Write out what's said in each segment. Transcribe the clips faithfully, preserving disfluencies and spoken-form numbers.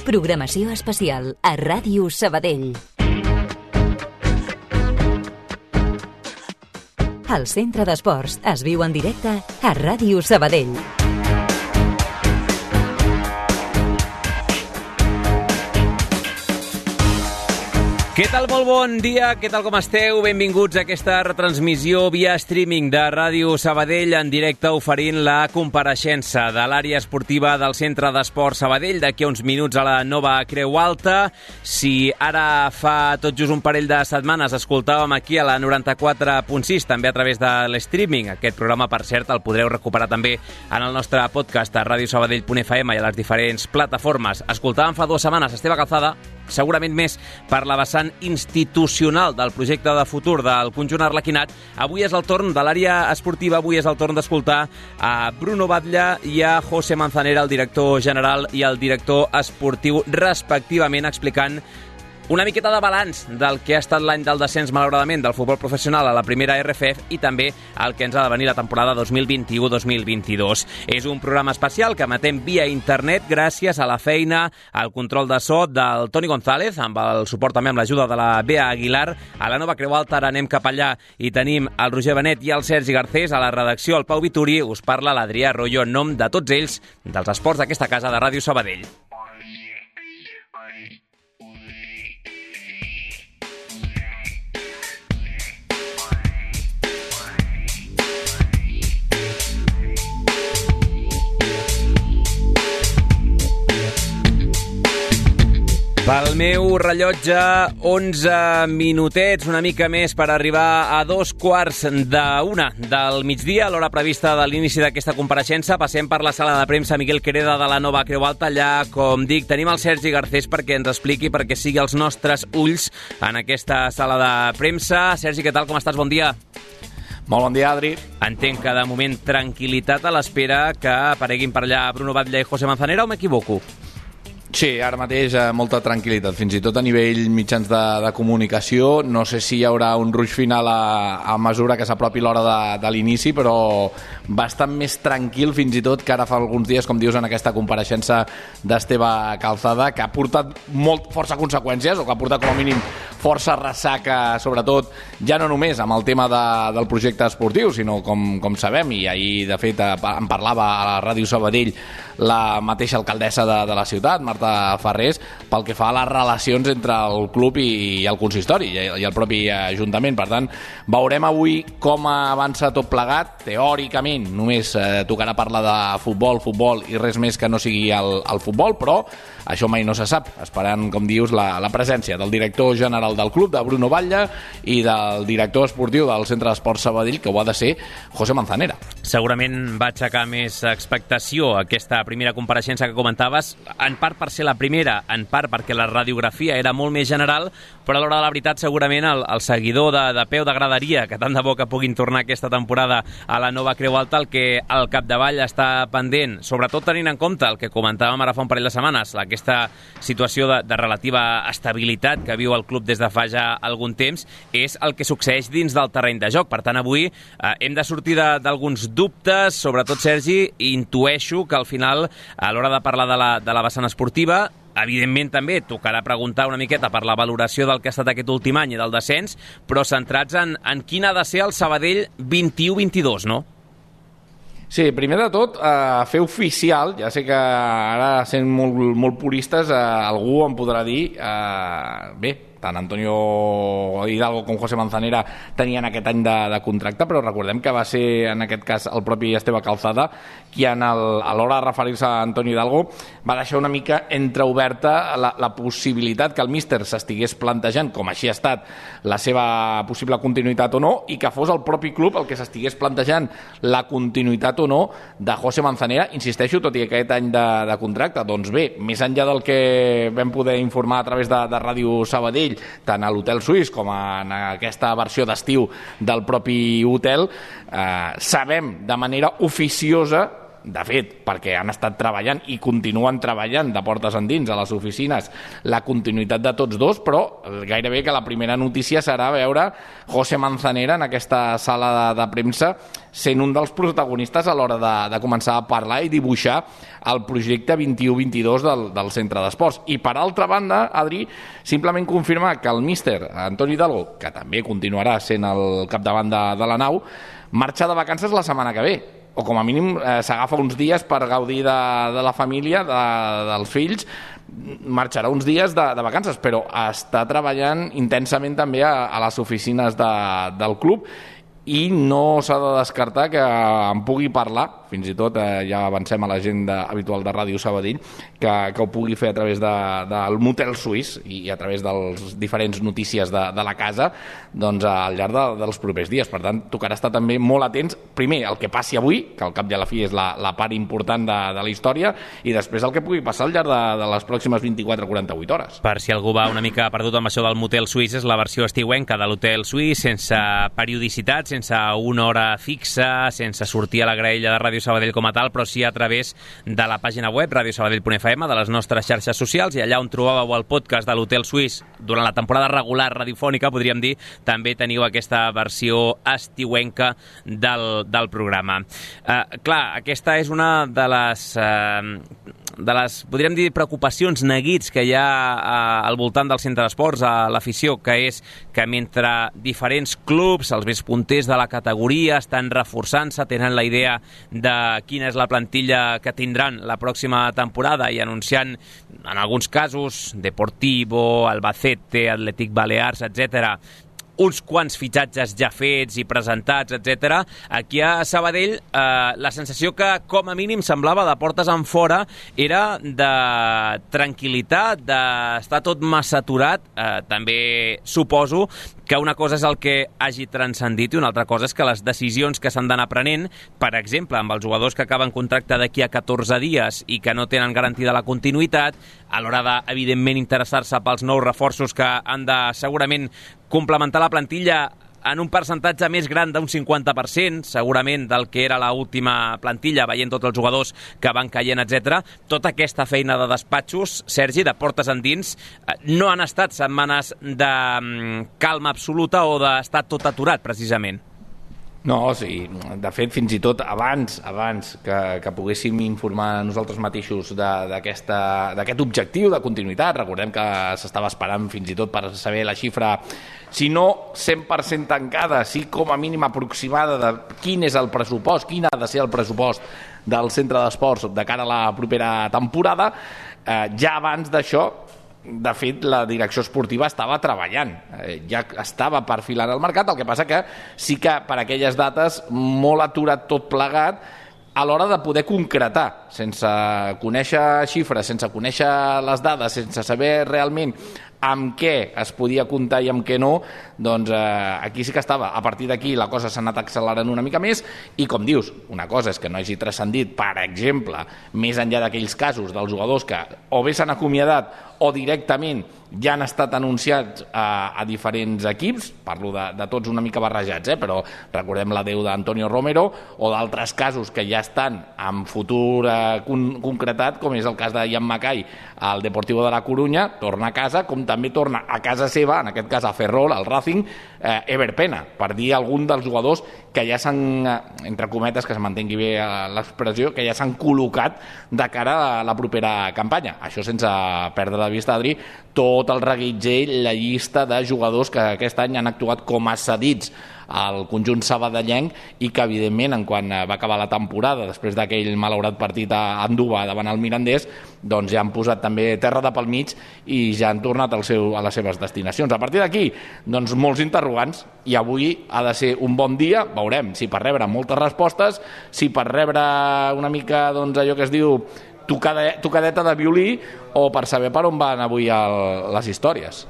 Programació especial a Ràdio Sabadell. El Centre d'Esports es viu en directe a Ràdio Sabadell. Què tal? Molt bon dia, què tal com esteu? Benvinguts a aquesta retransmissió via streaming de Ràdio Sabadell en directe oferint la compareixença de l'àrea esportiva del Centre d'Esports Sabadell d'aquí a uns minuts a la nova Creu Alta. Si ara fa tot just un parell de setmanes escoltàvem aquí a la noranta-quatre punt sis, també a través de l'streaming, aquest programa, per cert, el podreu recuperar també en el nostre podcast a radiosabadell punt f m i a les diferents plataformes. Escoltàvem fa dues setmanes Esteve Calzada, segurament més per la vessant institucional del projecte de futur del conjunt arlequinat. Avui és el torn de l'àrea esportiva, avui és el torn d'escoltar a Bruno Batlle i a José Manzanera, el director general i el director esportiu, respectivament, explicant una miqueta de balanç del que ha estat l'any del descens, malauradament, del futbol professional a la primera R F F i també el que ens ha de venir la temporada dos mil vint-i-u dos mil vint-i-dos. És un programa especial que emetem via internet gràcies a la feina, al control de so del Toni González, amb el suport també amb l'ajuda de la Bea Aguilar. A la nova Creu Alta ara anem cap allà i tenim el Roger Benet i el Sergi Garcés. A la redacció, el Pau Vituri, us parla l'Adrià Arroyo en nom de tots ells, dels esports d'aquesta casa de Ràdio Sabadell. Pel meu rellotge, onze minutets, una mica més per arribar a dos quarts d'una del migdia, a l'hora prevista de l'inici d'aquesta compareixença. Passem per la sala de premsa Miguel Quereda de la nova Creu Alta. Allà, com dic, tenim el Sergi Garcés perquè ens expliqui, perquè sigui els nostres ulls en aquesta sala de premsa. Sergi, què tal? Com estàs? Bon dia. Molt bon dia, Adri. Entenc que de moment tranquil·litat a l'espera que apareguin per allà Bruno Batlle i José Manzanera, o m'equivoco? Sí, ara mateix eh, molta tranquil·litat, fins i tot a nivell mitjans de, de comunicació. No sé si hi haurà un ruix final a, a mesura que s'apropi l'hora de, de l'inici, però bastant més tranquil fins i tot que ara fa alguns dies, com dius, en aquesta compareixença d'Esteve Calzada, que ha portat molt, força conseqüències, o que ha portat com a mínim força ressaca, sobretot ja no només amb el tema de, del projecte esportiu, sinó com, com sabem, i ahir de fet en parlava a la Ràdio Sabadell la mateixa alcaldessa de, de la ciutat, Marta Ferrés, pel que fa a les relacions entre el club i, i el consistori i, i el propi ajuntament. Per tant, veurem avui com avança tot plegat. Teòricament només eh, tocarà parlar de futbol, futbol i res més que no sigui el, el futbol, però això mai no se sap, esperant, com dius, la, la presència del director general del club, de Bruno Batlle, i del director esportiu del Centre d'Esports Sabadell, que ho ha de ser José Manzanera. Segurament va aixecar més expectació aquesta primera compareixença que comentaves, en part per ser la primera, en part perquè la radiografia era molt més general, però a l'hora de la veritat segurament el, el seguidor de, de peu de graderia, que tant de bo que puguin tornar aquesta temporada a la nova Creu Alta, el que al capdavall està pendent, sobretot tenint en compte el que comentàvem ara fa un parell de setmanes, aquesta situació de, de relativa estabilitat que viu el club des de fa ja algun temps, és el que succeeix dins del terreny de joc. Per tant, avui eh, hem de sortir d'alguns dubtes, sobretot, Sergi, i intueixo que al final, a l'hora de parlar de la, de la vessant esportiva, evidentment també tocarà preguntar una miqueta per la valoració del que ha estat aquest últim any i del descens, però centrats en, en quin ha de ser el Sabadell vint-i-u vint-i-dos, no? Sí, primer de tot, eh, fer oficial, ja sé que ara sent molt, molt puristes, eh, algú em podrà dir, eh, bé, tant Antonio Hidalgo com José Manzanera tenien aquest any de, de contracte, però recordem que va ser en aquest cas el propi Esteve Calzada qui en el, a l'hora de referir-se a Antonio Hidalgo va deixar una mica entreoberta la, la possibilitat que el míster s'estigués plantejant, com així ha estat, la seva possible continuïtat o no, i que fos el propi club el que s'estigués plantejant la continuïtat o no de José Manzanera, insisteixo, tot i aquest any de, de contracte. Doncs bé, més enllà del que vam poder informar a través de, de Ràdio Sabadell, tant a l'Hotel Suís com en aquesta versió d'estiu del propi hotel, eh, sabem de manera oficiosa de fet, perquè han estat treballant i continuen treballant de portes endins a les oficines la continuïtat de tots dos, però gairebé que la primera notícia serà veure José Manzanera en aquesta sala de, de premsa sent un dels protagonistes a l'hora de, de començar a parlar i dibuixar el projecte vint-i-u vint-i-dos del, del centre d'esports. I per altra banda, Adri, simplement confirmar que el míster Antoni Hidalgo, que també continuarà sent el capdavant de, de la nau, marxa de vacances la setmana que ve, o com a mínim eh, s'agafa uns dies per gaudir de, de la família, de, dels fills, marxarà uns dies de, de vacances, però està treballant intensament també a, a les oficines de, del club, i no s'ha de descartar que en pugui parlar, fins i tot eh, ja avancem a l'agenda habitual de Ràdio Sabadell, que, que ho pugui fer a través de, del motel suís i a través de les diferents notícies de, de la casa, doncs al llarg de, dels propers dies. Per tant, tocarà estar també molt atents, primer, el que passi avui, que al cap i a la fi és la, la part important de, de la història, i després el que pugui passar al llarg de, de les pròximes vint-i-quatre a quaranta-vuit hores. Per si algú va una mica perdut amb això del motel suís, és la versió estiuenca de l'hotel suís, sense periodicitat, sense una hora fixa, sense sortir a la graella de Ràdio Sabadell com a tal, però sí a través de la pàgina web radiosabadell punt f m, de les nostres xarxes socials, i allà on trobàveu el podcast de l'Hotel Suís durant la temporada regular radiofònica, podríem dir, també teniu aquesta versió estiuenca del, del programa. Eh, clar, aquesta és una de les... Eh, de les, podríem dir, preocupacions, neguits que hi ha eh, al voltant del centre d'esports, a l'afició, que és que mentre diferents clubs, els més punters de la categoria, estan reforçant-se, tenen la idea de quina és la plantilla que tindran la pròxima temporada i anunciant, en alguns casos, Deportivo, Albacete, Atlètic Balears, etcètera, uns quants fitxatges ja fets i presentats, etcètera. Aquí a Sabadell eh, la sensació que com a mínim semblava de portes en fora era de tranquil·litat, d'estar tot massa aturat. Eh, també suposo que una cosa és el que hagi transcendit i una altra cosa és que les decisions que s'han d'anar prenent, per exemple, amb els jugadors que acaben contracte d'aquí a catorze dies i que no tenen garantida la continuïtat, a l'hora de, evidentment, interessar-se pels nous reforços que han de, segurament, complementar la plantilla en un percentatge més gran d'un cinquanta per cent, segurament, del que era l'última plantilla, veient tots els jugadors que van caient, etcètera. Tota aquesta feina de despatxos, Sergi, de portes endins, no han estat setmanes de calma absoluta o d'estar tot aturat, precisament. No, sí, de fet, fins i tot abans abans que, que poguéssim informar nosaltres mateixos d'aquest objectiu de continuïtat, recordem que s'estava esperant fins i tot per saber la xifra, si no cent per cent tancada, sí com a mínim aproximada de quin és el pressupost, quin ha de ser el pressupost del centre d'esports de cara a la propera temporada. Eh, ja abans d'això, de fet, la direcció esportiva estava treballant, eh, ja estava perfilant el mercat, el que passa que sí que per aquelles dates molt aturat tot plegat a l'hora de poder concretar, sense conèixer xifres, sense conèixer les dades, sense saber realment amb què es podia comptar i amb què no, doncs eh, aquí sí que estava. A partir d'aquí la cosa s'ha anat accelerant una mica més i, com dius, una cosa és que no hagi transcendit, per exemple, més enllà d'aquells casos dels jugadors que o bé s'han acomiadat o directament ja han estat anunciats a, a diferents equips, parlo de, de tots una mica barrejats, eh? Però recordem l'adeu d'Antonio Romero, o d'altres casos que ja estan en futur eh, con concretat, com és el cas de Ian Mackay al Deportivo de la Corunya, torna a casa, com també torna a casa seva, en aquest cas a Ferrol, al Racing, eh, Ever Pena, per dir algun dels jugadors que ja s'han, entre cometes, que es mantengui bé l'expressió, que ja s'han col·locat de cara a la propera campanya. Això sense perdre de vista, Adri, tot el reguitzell, la llista de jugadors que aquest any han actuat com a cedits al conjunt sabadellenc i que, evidentment, en quan va acabar la temporada, després d'aquell malaurat partit a Andúba davant el Mirandés, doncs ja han posat també terra de pel mig i ja han tornat al seu, a les seves destinacions. A partir d'aquí, doncs molts interrogants, i avui ha de ser un bon dia, veurem si per rebre moltes respostes, si per rebre una mica, doncs, allò que es diu tocadeta de violí, o per saber per on van avui el, les històries.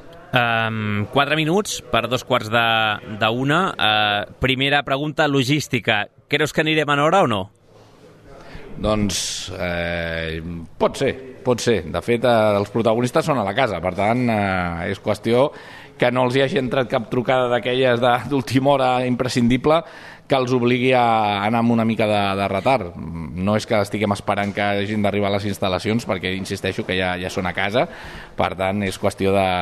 Um, quatre minuts per dos quarts de, de una. Uh, primera pregunta logística. Creus que anirem en hora o no? Doncs eh, pot ser, pot ser. De fet, eh, els protagonistes són a la casa, per tant, eh, és qüestió que no els hi hagi entrat cap trucada d'aquelles d'última hora imprescindible, que els obligui a anar amb una mica de, de retard. No és que estiguem esperant que hagin d'arribar a les instal·lacions, perquè insisteixo que ja, ja són a casa, per tant és qüestió de,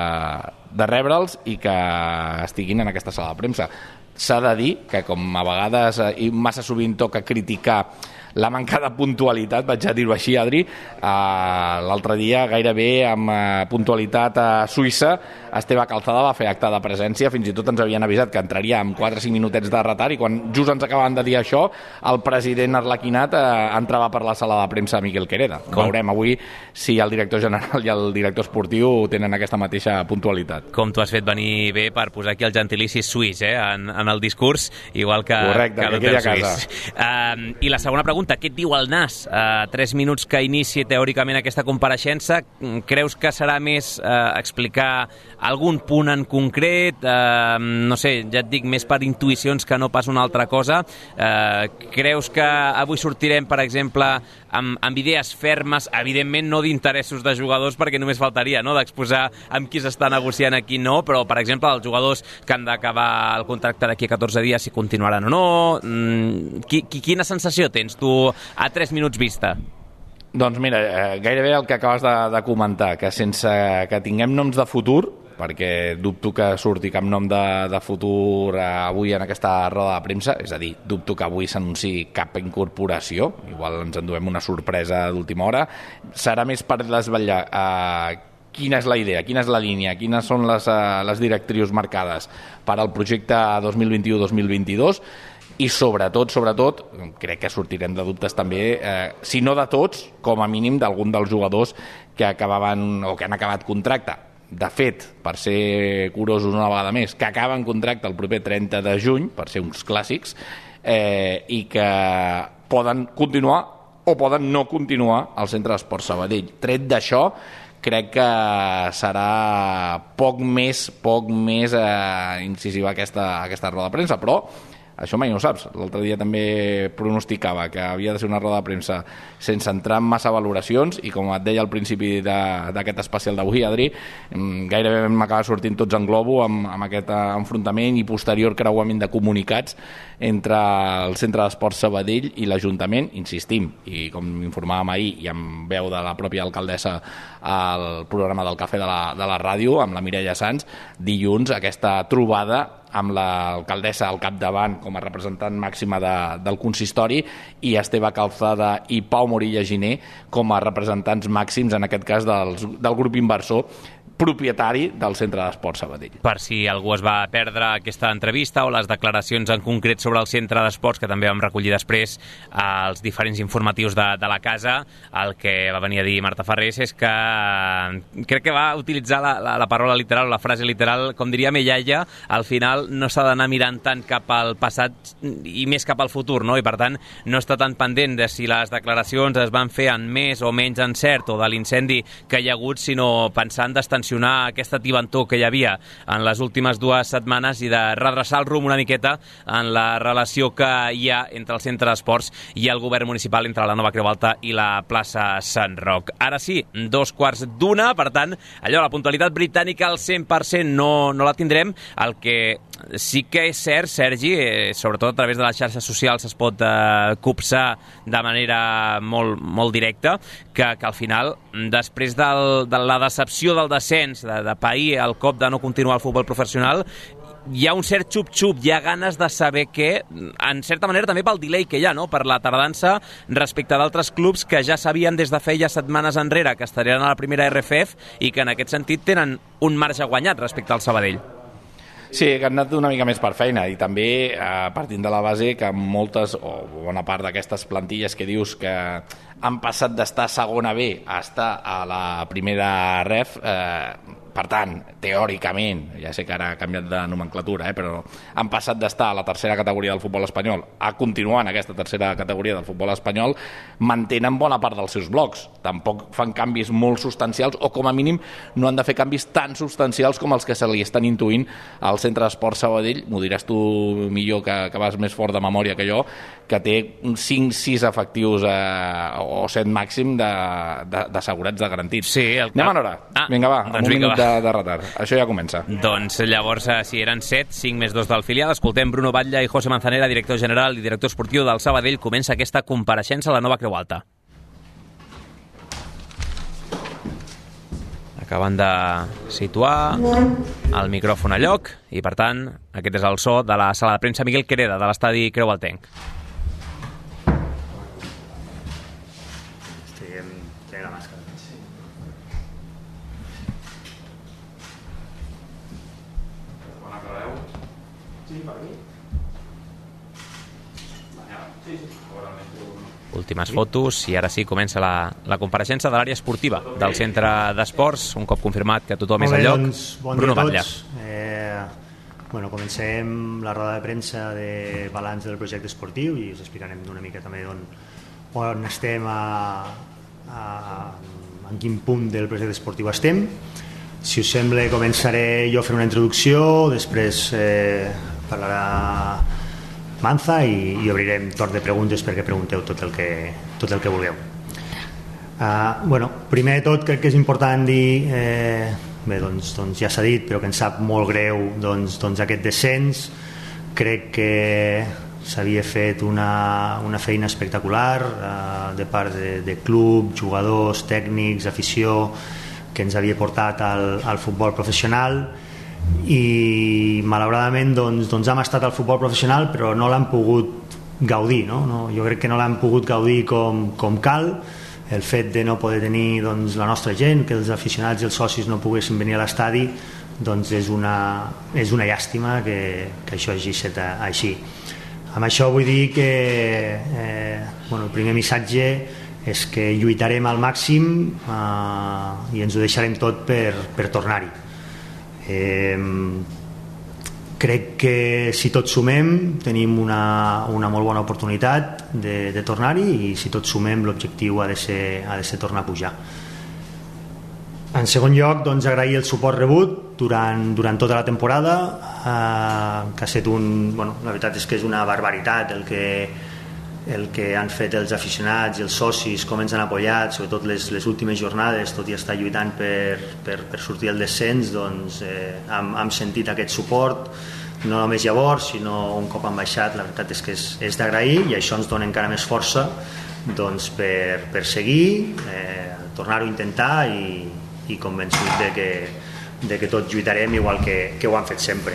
de rebre'ls i que estiguin en aquesta sala de premsa. S'ha de dir que, com a vegades i massa sovint toca criticar la manca de puntualitat, vaig a dir-ho així, Adri, eh, l'altre dia gairebé amb eh, puntualitat a Suïssa, Esteve Calzada va fer acte de presència, fins i tot ens havien avisat que entraria amb quatre o cinc minutets de retard, i quan just ens acabaven de dir això, el president Arlequinat eh, entrava per la sala de premsa Miquel Quereda. Com? Veurem avui si el director general i el director esportiu tenen aquesta mateixa puntualitat. Com tu has fet venir bé per posar aquí el gentilici suís eh, en, en el discurs, igual que, correcte, que l'hotel suís. Uh, I la segona pregunta, què et diu el N A S? Uh, tres minuts que inici teòricament aquesta compareixença, creus que serà més uh, explicar algun punt en concret? Uh, no sé, ja et dic, més per intuïcions que no pas una altra cosa. Uh, creus que avui sortirem, per exemple, amb, amb idees fermes, evidentment no d'interessos de jugadors, perquè només faltaria, no?, d'exposar amb qui s'està negociant, aquí no, però, per exemple, els jugadors que han d'acabar el contracte d'aquí a catorze dies, si continuaran o no. Mm, qui, qui, quina sensació tens tu a tres minuts vista? Doncs mira, eh, gairebé el que acabes de, de comentar, que sense que tinguem noms de futur, perquè dubto que surti cap nom de, de futur eh, avui en aquesta roda de premsa, és a dir, dubto que avui s'anunciï cap incorporació, igual ens enduem una sorpresa d'última hora, serà més per desvetllar eh, quina és la idea, quina és la línia, quines són les, uh, les directrius marcades per al projecte dos mil vint-i-u dos mil vint-i-dos, i sobretot, sobretot, crec que sortirem de dubtes també, eh, si no de tots, com a mínim d'algun dels jugadors que acabaven o que han acabat contracte. De fet, per ser curosos una vegada més, que acaben contracte el proper trenta de juny, per ser uns clàssics, eh, i que poden continuar o poden no continuar al Centre d'Esport Sabadell. Tret d'això, crec que serà poc més, poc més eh, incisiva aquesta, aquesta roda de premsa, però això mai no ho saps. L'altre dia també pronosticava que havia de ser una roda de premsa sense entrar en massa valoracions, i com et deia al principi d'aquest especial d'avui, Adri, gairebé m'acaba sortint tots en globo amb, amb aquest enfrontament i posterior creuament de comunicats entre el Centre d'Esport Sabadell i l'Ajuntament. Insistim, i com informàvem ahir i amb veu de la pròpia alcaldessa al programa del Cafè de la, de la ràdio, amb la Mireia Sans, dilluns aquesta trobada amb l'alcaldessa al capdavant com a representant màxima de, del consistori, i Esteve Calzada i Pau Morilla Giner com a representants màxims, en aquest cas dels, del grup inversor propietari del Centre d'Esport Sabadell. Per si algú es va perdre aquesta entrevista o les declaracions en concret sobre el Centre d'Esports, que també vam recollir després als diferents informatius de, de la casa, el que va venir a dir Marta Ferrés és que crec que va utilitzar la, la, la paraula literal o la frase literal, com diria Mellaia, al final no s'ha d'anar mirant tant cap al passat i més cap al futur, no? I per tant no està tan pendent de si les declaracions es van fer en més o menys encert o de l'incendi que hi ha hagut, sinó pensant d'extensió aquesta tibantor que hi havia en les últimes dues setmanes i de redreçar el rumb una miqueta en la relació que hi ha entre el Centre d'Esports i el govern municipal, entre la Nova Creu Alta i la plaça Sant Roc. Ara sí, dos quarts d'una, per tant, allò, la puntualitat britànica al cent per cent no, no la tindrem. El que sí que és cert, Sergi, eh, sobretot a través de les xarxes socials es pot eh, copsar de manera molt, molt directa, que, que al final, després del, de la decepció del descens, de, de pair el cop de no continuar el futbol professional, hi ha un cert xup-xup, hi ha ganes de saber què, en certa manera també pel delay que hi ha, no?, per la tardança respecte d'altres clubs que ja sabien des de feia setmanes enrere que estarien a la primera R F F i que en aquest sentit tenen un marge guanyat respecte al Sabadell. Sí, que han anat una mica més per feina, i també eh, partint de la base que moltes o bona part d'aquestes plantilles que dius que han passat d'estar a segona B a estar a la primera R F, eh, per tant, teòricament, ja sé que ara ha canviat de nomenclatura, eh, però han passat d'estar a la tercera categoria del futbol espanyol a continuar en aquesta tercera categoria del futbol espanyol, mantenen bona part dels seus blocs. Tampoc fan canvis molt substancials, o com a mínim no han de fer canvis tan substancials com els que se li estan intuint al Centre d'Esport Sabadell. M'ho diràs tu millor, que, que vas més fort de memòria que jo, que té cinc sis efectius eh, o set màxim d'assegurats, de, de, de garantits. Sí, el... Anem a l'hora. Ah, vinga, va, doncs un vinga, minut va. de retard. Això ja comença. Doncs llavors, si eren set, cinc més dos del filial, escoltem Bruno Batlle i José Manzanera, director general i director esportiu del Sabadell. Comença aquesta compareixença a la nova Creu Alta. Acaben de situar el micròfon a lloc i, per tant, aquest és el so de la sala de premsa Miguel Quereda, de l'estadi Creualtenc. Estem tenint la màscara. Bona acabeu? Sí, per mi. Sí, sí. Últimes fotos i ara sí comença la, la compareixença de l'àrea esportiva del centre d'esports, un cop confirmat que tothom és al lloc. Doncs, bon Bruno dia a Batlle. tots. Eh, bueno, comencem la roda de premsa de balanç del projecte esportiu i us explicarem una mica també on, on estem, a, a, en quin punt del projecte esportiu estem. Si us sembla, començaré jo a fer una introducció, després eh, parlarà Manza i, i obrirem torn de preguntes perquè pregunteu tot el que, tot el que vulgueu. Uh, bueno, primer de tot crec que és important dir, eh, bé, doncs, doncs ja s'ha dit, però que ens sap molt greu doncs, doncs aquest descens. Crec que s'havia fet una, una feina espectacular uh, de part de, de club, jugadors, tècnics, afició, que ens havia portat al, al futbol professional, i malauradament doncs, doncs hem estat al futbol professional però no l'han pogut gaudir, no? No, jo crec que no l'han pogut gaudir com, com cal. El fet de no poder tenir doncs, la nostra gent, que els aficionats i els socis no poguessin venir a l'estadi, doncs és una, és una llàstima que, que això hagi estat així. Amb això vull dir que eh, bueno, el primer missatge és que lluitarem al màxim eh, i ens ho deixarem tot per, per tornar-hi. Eh, crec que si tots sumem tenim una, una molt bona oportunitat de, de tornar-hi, i si tots sumem l'objectiu ha de ser, ha de ser tornar a pujar. En segon lloc, doncs, agrair el suport rebut durant, durant tota la temporada, eh, que ha estat un, bueno, la veritat és que és una barbaritat el que el que han fet els aficionats i els socis, com ens han apoyat, sobretot les, les últimes jornades, tot i estar lluitant per, per, per sortir el descens, doncs eh, hem, hem sentit aquest suport, no només llavors, sinó un cop han baixat. La veritat és que és, és d'agrair, i això ens dona encara més força doncs, per, per seguir, eh, tornar-ho a intentar, i, i convençut de que, de que tots lluitarem igual que, que ho han fet sempre.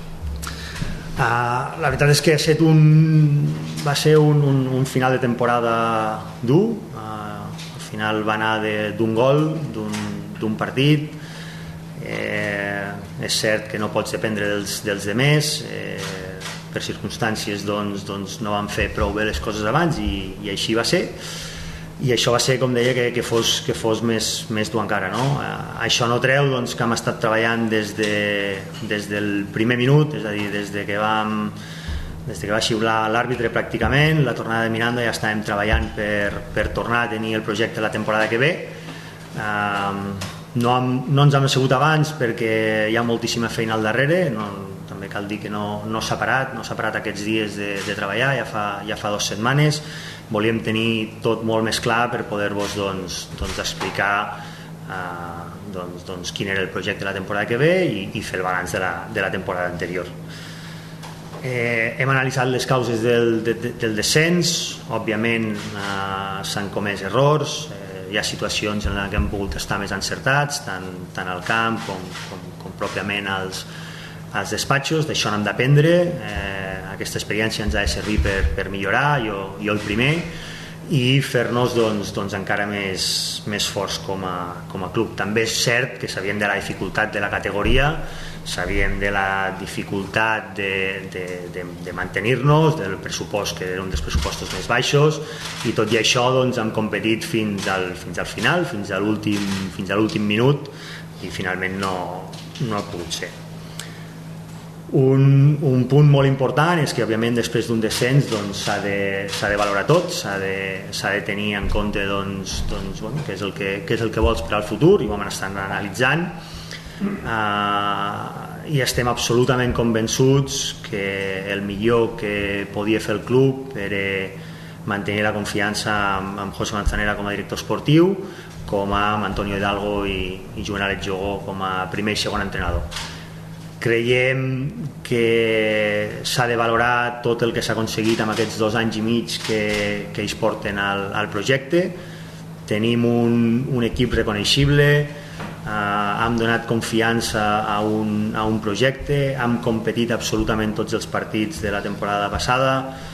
Uh, la veritat és que ha set un, va ser un, un, un final de temporada dur. Uh, al final va anar d'un gol, d'un partit. Eh, és cert que no pots dependre dels, dels demés. Eh, per circumstàncies doncs, doncs no van fer prou bé les coses abans, i, i així va ser. I això va ser, com deia, que, que fos, que fos més, més dur encara, no? Eh, això no treu doncs, que hem estat treballant des, de, des del primer minut, és a dir, des de que vam des de que va xiular l'àrbitre pràcticament, la tornada de Miranda, ja estàvem treballant per, per tornar a tenir el projecte la temporada que ve. Eh, no, hem, no ens hem assegut abans perquè hi ha moltíssima feina al darrere. No, també cal dir que no, no s'ha parat, no s'ha parat aquests dies de, de treballar, ja fa, ja fa dues setmanes. Volíem tenir tot molt més clar per poder-vos doncs, doncs explicar eh, doncs, doncs quin era el projecte de la temporada que ve, i, i fer el balanç de la, de la temporada anterior. Eh, hem analitzat les causes del, de, del descens. Òbviament eh, s'han comès errors, eh, hi ha situacions en què hem pogut estar més encertats, tant, tant al camp com, com, com pròpiament als, als despatxos. D'això n'hem d'aprendre. Eh, aquesta experiència ens ha de servir per, per millorar, jo, jo el primer, i fer-nos doncs, doncs encara més, més forts com a, com a club. També és cert que sabíem de la dificultat de la categoria, sabíem de la dificultat de, de, de, de mantenir-nos, del pressupost, que era un dels pressupostos més baixos, i tot i això doncs, hem competit fins al, fins al final, fins a l'últim fins a l'últim minut, i finalment no, no ha pogut ser. Un, un punt molt important és que, òbviament, després d'un descens doncs, s'ha de, s'ha de valorar tot, s'ha de, s'ha de tenir en compte doncs, doncs, bueno, què és el que, què és el que vols per al futur, i ho hem estat analitzant. Uh, i estem absolutament convençuts que el millor que podia fer el club era mantenir la confiança amb, amb José Manzanera com a director esportiu, com amb Antonio Hidalgo i, i Joan Àlex Jogó com a primer i segon entrenador. Creiem que s'ha de valorar tot el que s'ha aconseguit en aquests dos anys i mig que, que ells porten al, al projecte. Tenim un, un equip reconeixible, eh, hem donat confiança a un, a un projecte, hem competit absolutament tots els partits de la temporada passada,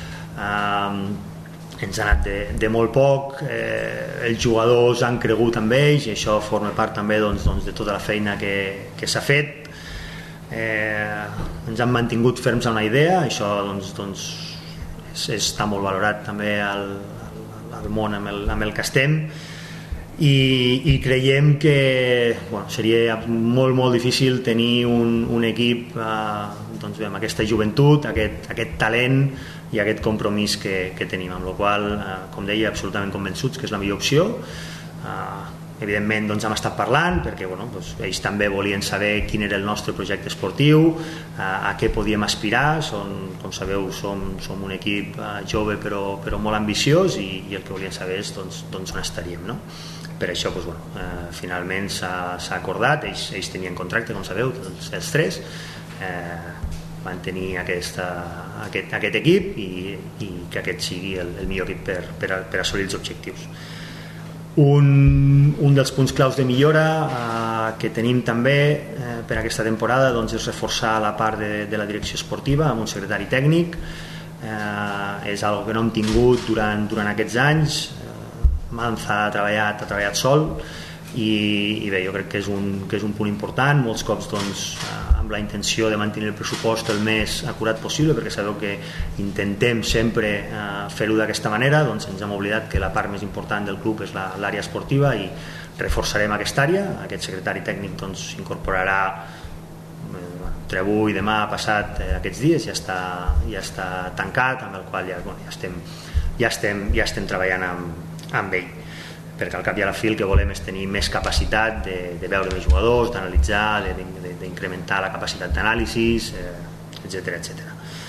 eh, ens ha anat de, de molt poc, eh, els jugadors han cregut en ells i això forma part també doncs, doncs, de tota la feina que, que s'ha fet. Eh, ens han mantingut ferms a una idea, això doncs, doncs, és, està molt valorat també al, al món amb el, amb el que estem, i, i creiem que bueno, seria molt molt difícil tenir un, un equip eh, doncs bé, amb aquesta joventut, aquest, aquest talent i aquest compromís que, que tenim, amb la qual cosa, eh, com deia, absolutament convençuts que és la millor opció. eh, Evidentment doncs, hem estat parlant perquè bueno, doncs, ells també volien saber quin era el nostre projecte esportiu, a, a què podíem aspirar. Són, com sabeu, som, som un equip uh, jove però, però molt ambiciós i, i el que volien saber és doncs, doncs on estaríem, no? Per això doncs, bueno, eh, finalment s'ha acordat, ells, ells tenien contracte, com sabeu, els, els tres, eh, van tenir aquesta, aquest, aquest equip i, i que aquest sigui el, el millor equip per, per, per assolir els objectius. Un, un dels punts claus de millora eh, que tenim també eh, per aquesta temporada doncs, és reforçar la part de, de la direcció esportiva amb un secretari tècnic. Eh, és algo que no hem tingut durant, durant aquests anys. eh, Manza ha treballat, ha treballat sol i, i bé, jo crec que és un, que és un punt important. Molts cops doncs, eh, amb la intenció de mantenir el pressupost el més acurat possible, perquè sabeu que intentem sempre eh, fer-ho d'aquesta manera. Doncs ens hem oblidat que la part més important del club és l'àrea esportiva i reforçarem aquesta àrea. Aquest secretari tècnic doncs, s'incorporarà eh, entre avui, demà, passat, eh, aquests dies, ja està, ja està tancat, amb el qual ja, bueno, ja, estem, ja, estem, ja estem treballant amb, amb ell, perquè al cap i a la fi el que volem és tenir més capacitat de, de veure més jugadors, d'analitzar, d'incrementar la capacitat d'anàlisis, eh, etcètera, etcètera.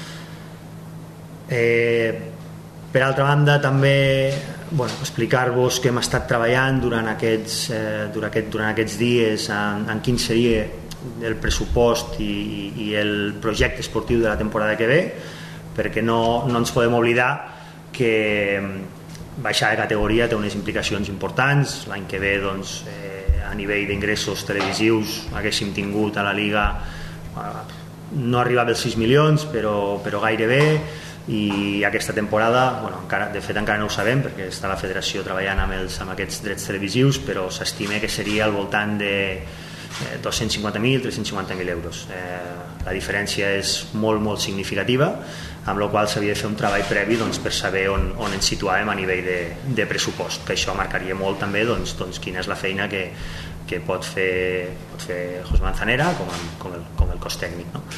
Eh, per altra banda, també bueno, explicar-vos que hem estat treballant durant aquests, eh, durant aquest, durant aquests dies en, en quin seria el pressupost i, i el projecte esportiu de la temporada que ve, perquè no, no ens podem oblidar que baixar de categoria té unes implicacions importants. L'any que ve doncs, eh, a nivell d'ingressos televisius haguéssim tingut a la Liga eh, no arribava als sis milions però, però gairebé, i aquesta temporada bueno, encara, de fet encara no ho sabem perquè està la federació treballant amb, els, amb aquests drets televisius, però s'estima que seria al voltant de eh, dos-cents cinquanta mil, tres-cents cinquanta mil euros. eh, la diferència és molt molt significativa, amb la qual s'havia de fer un treball previ doncs, per saber on, on ens situàvem a nivell de, de pressupost, que això marcaria molt també doncs, doncs, quina és la feina que, que pot, fer, pot fer José Manzanera com, amb, com, el, com el cos tècnic, no?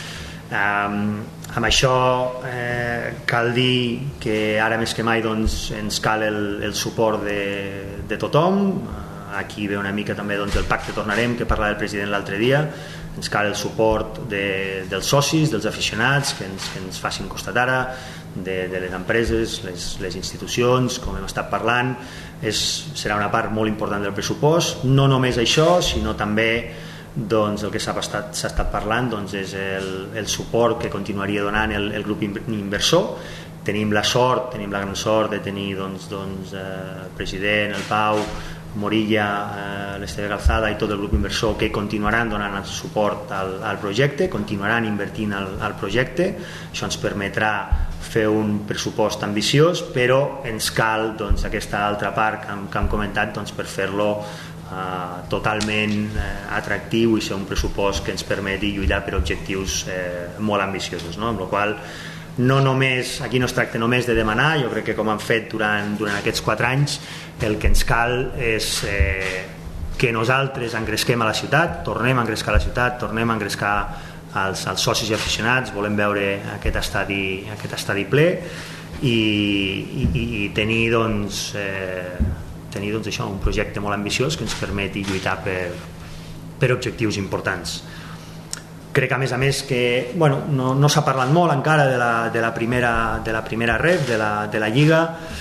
Um, amb això eh, cal dir que ara més que mai doncs, ens cal el, el suport de, de tothom. Aquí ve una mica també doncs, el pacte Tornarem que parlava el president l'altre dia. Ens cal el suport de, dels socis, dels aficionats que ens, que ens facin costat ara, de, de les empreses, les, les institucions, com hem estat parlant. És, serà una part molt important del pressupost. No només això, sinó també doncs, el que s'ha estat, s'ha estat parlant doncs, és el, el suport que continuaria donant el, el grup inversor. Tenim la sort, tenim la gran sort de tenir doncs, doncs, eh, el president, el Pau, Morilla, eh, l'Esteve Calzada i tot el grup inversor que continuaran donant el suport al, al projecte, continuaran invertint al, al projecte. Això ens permetrà fer un pressupost ambiciós, però ens cal doncs, aquesta altra part que hem, que hem comentat doncs, per fer-lo eh, totalment eh, atractiu i ser un pressupost que ens permeti lluitar per objectius eh, molt ambiciosos, no? Amb la qual no només, aquí no es tracta només de demanar, jo crec que com han fet durant, durant aquests quatre anys, el que ens cal és eh, que nosaltres engresquem a la ciutat, tornem a engrescar a la ciutat, tornem a engrescar als, als socis i aficionats, volem veure aquest estadi, aquest estadi ple i, i, i tenir, doncs, eh, tenir doncs, això, un projecte molt ambiciós que ens permeti lluitar per, per objectius importants. Crec a més a més que bueno, no, no s'ha parlat molt encara de la, de la primera, de la primera ref de la, de la Lliga.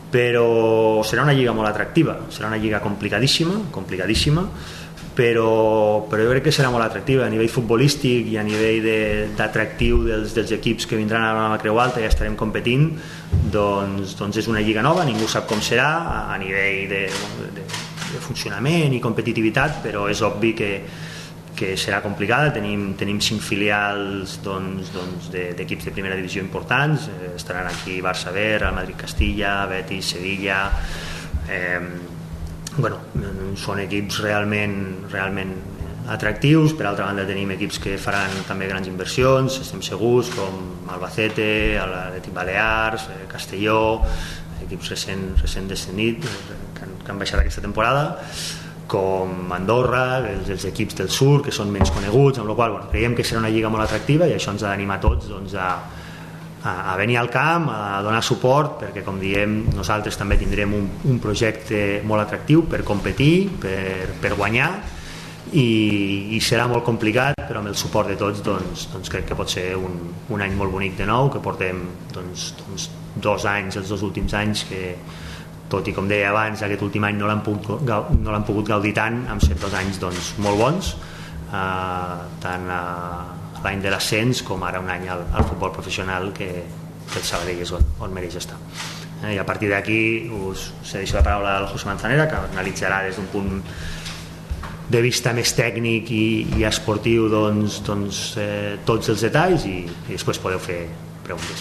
però serà una lliga molt atractiva, serà una lliga complicadíssima, complicadíssima, però, però jo crec que serà molt atractiva a nivell futbolístic i a nivell d'atractiu de, dels, dels equips que vindran a la Creu Alta, ja estarem competint, doncs, doncs és una lliga nova, ningú sap com serà a, a nivell de, de, de funcionament i competitivitat, però és obvi que, que serà complicada. Tenim, tenim cinc filials doncs, doncs, d'equips de, de primera divisió importants, eh, estaran aquí Barça B, Real Madrid Castilla, Betis, Sevilla, eh, bueno, són equips realment, realment atractius. Per altra banda tenim equips que faran també grans inversions, estem segurs, com Albacete, l'Atlètic Balears, Castelló, equips recent, recent descendits que han, que han baixat aquesta temporada, com Andorra, els, els equips del sur que són menys coneguts, amb la qual bueno, creiem que serà una lliga molt atractiva i això ens ha d'animar tots doncs, a a venir al camp, a donar suport, perquè com diem nosaltres també tindrem un, un projecte molt atractiu per competir, per, per guanyar i, i serà molt complicat, però amb el suport de tots doncs, doncs crec que pot ser un, un any molt bonic de nou, que portem doncs, doncs, dos anys, els dos últims anys que tot i com deia abans aquest últim any no l'han pogut, no l'han pogut gaudir tant, han set dos anys doncs, molt bons, eh, tant a l'any de l'ascens com ara un any al, al futbol professional que, que el Sabadell és on, on mereix estar. Eh, I a partir d'aquí us cedeixo la paraula al José Manzanera, que analitzarà des d'un punt de vista més tècnic i, i esportiu doncs, doncs, eh, tots els detalls i, i després podeu fer preguntes.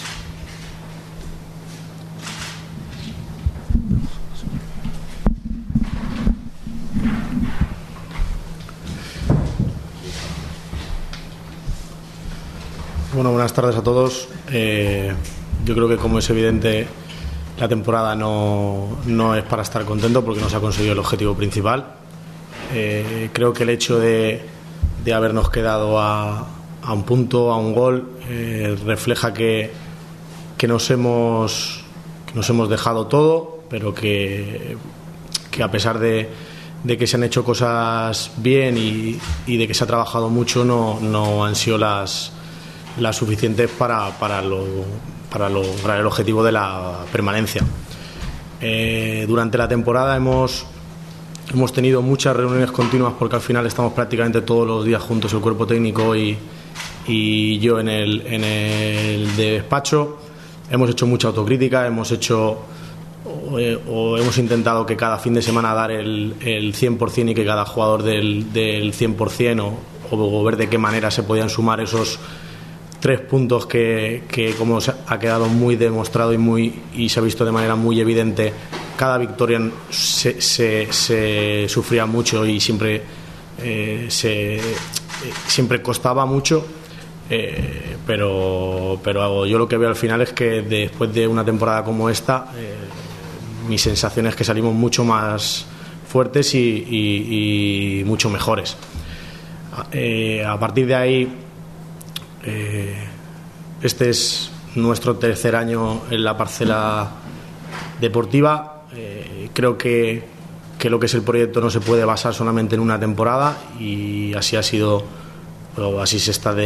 Bueno, buenas tardes a todos. Eh, yo creo que, como es evidente, la temporada no, no es para estar contento porque no se ha conseguido el objetivo principal. Eh, creo que el hecho de, de habernos quedado a, a un punto, a un gol, eh, refleja que, que, nos hemos, que nos hemos dejado todo, pero que, que a pesar de, de que se han hecho cosas bien y, y de que se ha trabajado mucho, no, no han sido las las suficientes para, para, lo, para lograr el objetivo de la permanencia. Eh, durante la temporada hemos, hemos tenido muchas reuniones continuas porque al final estamos prácticamente todos los días juntos, el cuerpo técnico y, y yo en el, en el despacho. Hemos hecho mucha autocrítica, hemos hecho o, o hemos intentado que cada fin de semana dar el, el cien por ciento y que cada jugador del, del cien por ciento o, o ver de qué manera se podían sumar esos tres puntos que, que como se ha quedado muy demostrado y, muy, y se ha visto de manera muy evidente, cada victoria se, se, se sufría mucho y siempre, eh, se, siempre costaba mucho, eh, pero, pero yo lo que veo al final es que después de una temporada como esta, eh, mi sensación es que salimos mucho más fuertes y, y, y mucho mejores. Eh, a partir de ahí, Eh, este es nuestro tercer año en la parcela deportiva. Eh, creo que, que lo que es el proyecto no se puede basar solamente en una temporada y así ha sido, o así se está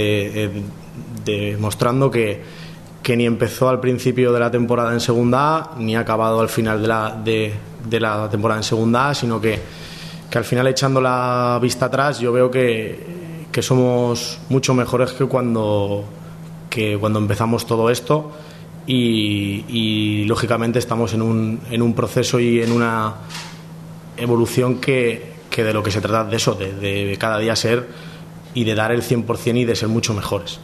demostrando de, de, de que, que ni empezó al principio de la temporada en Segunda A ni ha acabado al final de la, de, de la temporada en Segunda A, sino que, que al final, echando la vista atrás, yo veo que que somos mucho mejores que cuando, que cuando empezamos todo esto y, y lógicamente estamos en un, en un proceso y en una evolución que, que de lo que se trata de eso, de, de cada día ser y de dar el cien por ciento y de ser mucho mejores.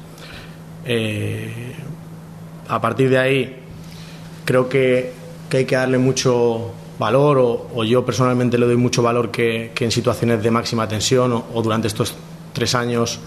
Eh, a partir de ahí creo que, que hay que darle mucho valor o, o yo personalmente le doy mucho valor que, que en situaciones de máxima tensión o, o durante estos tres años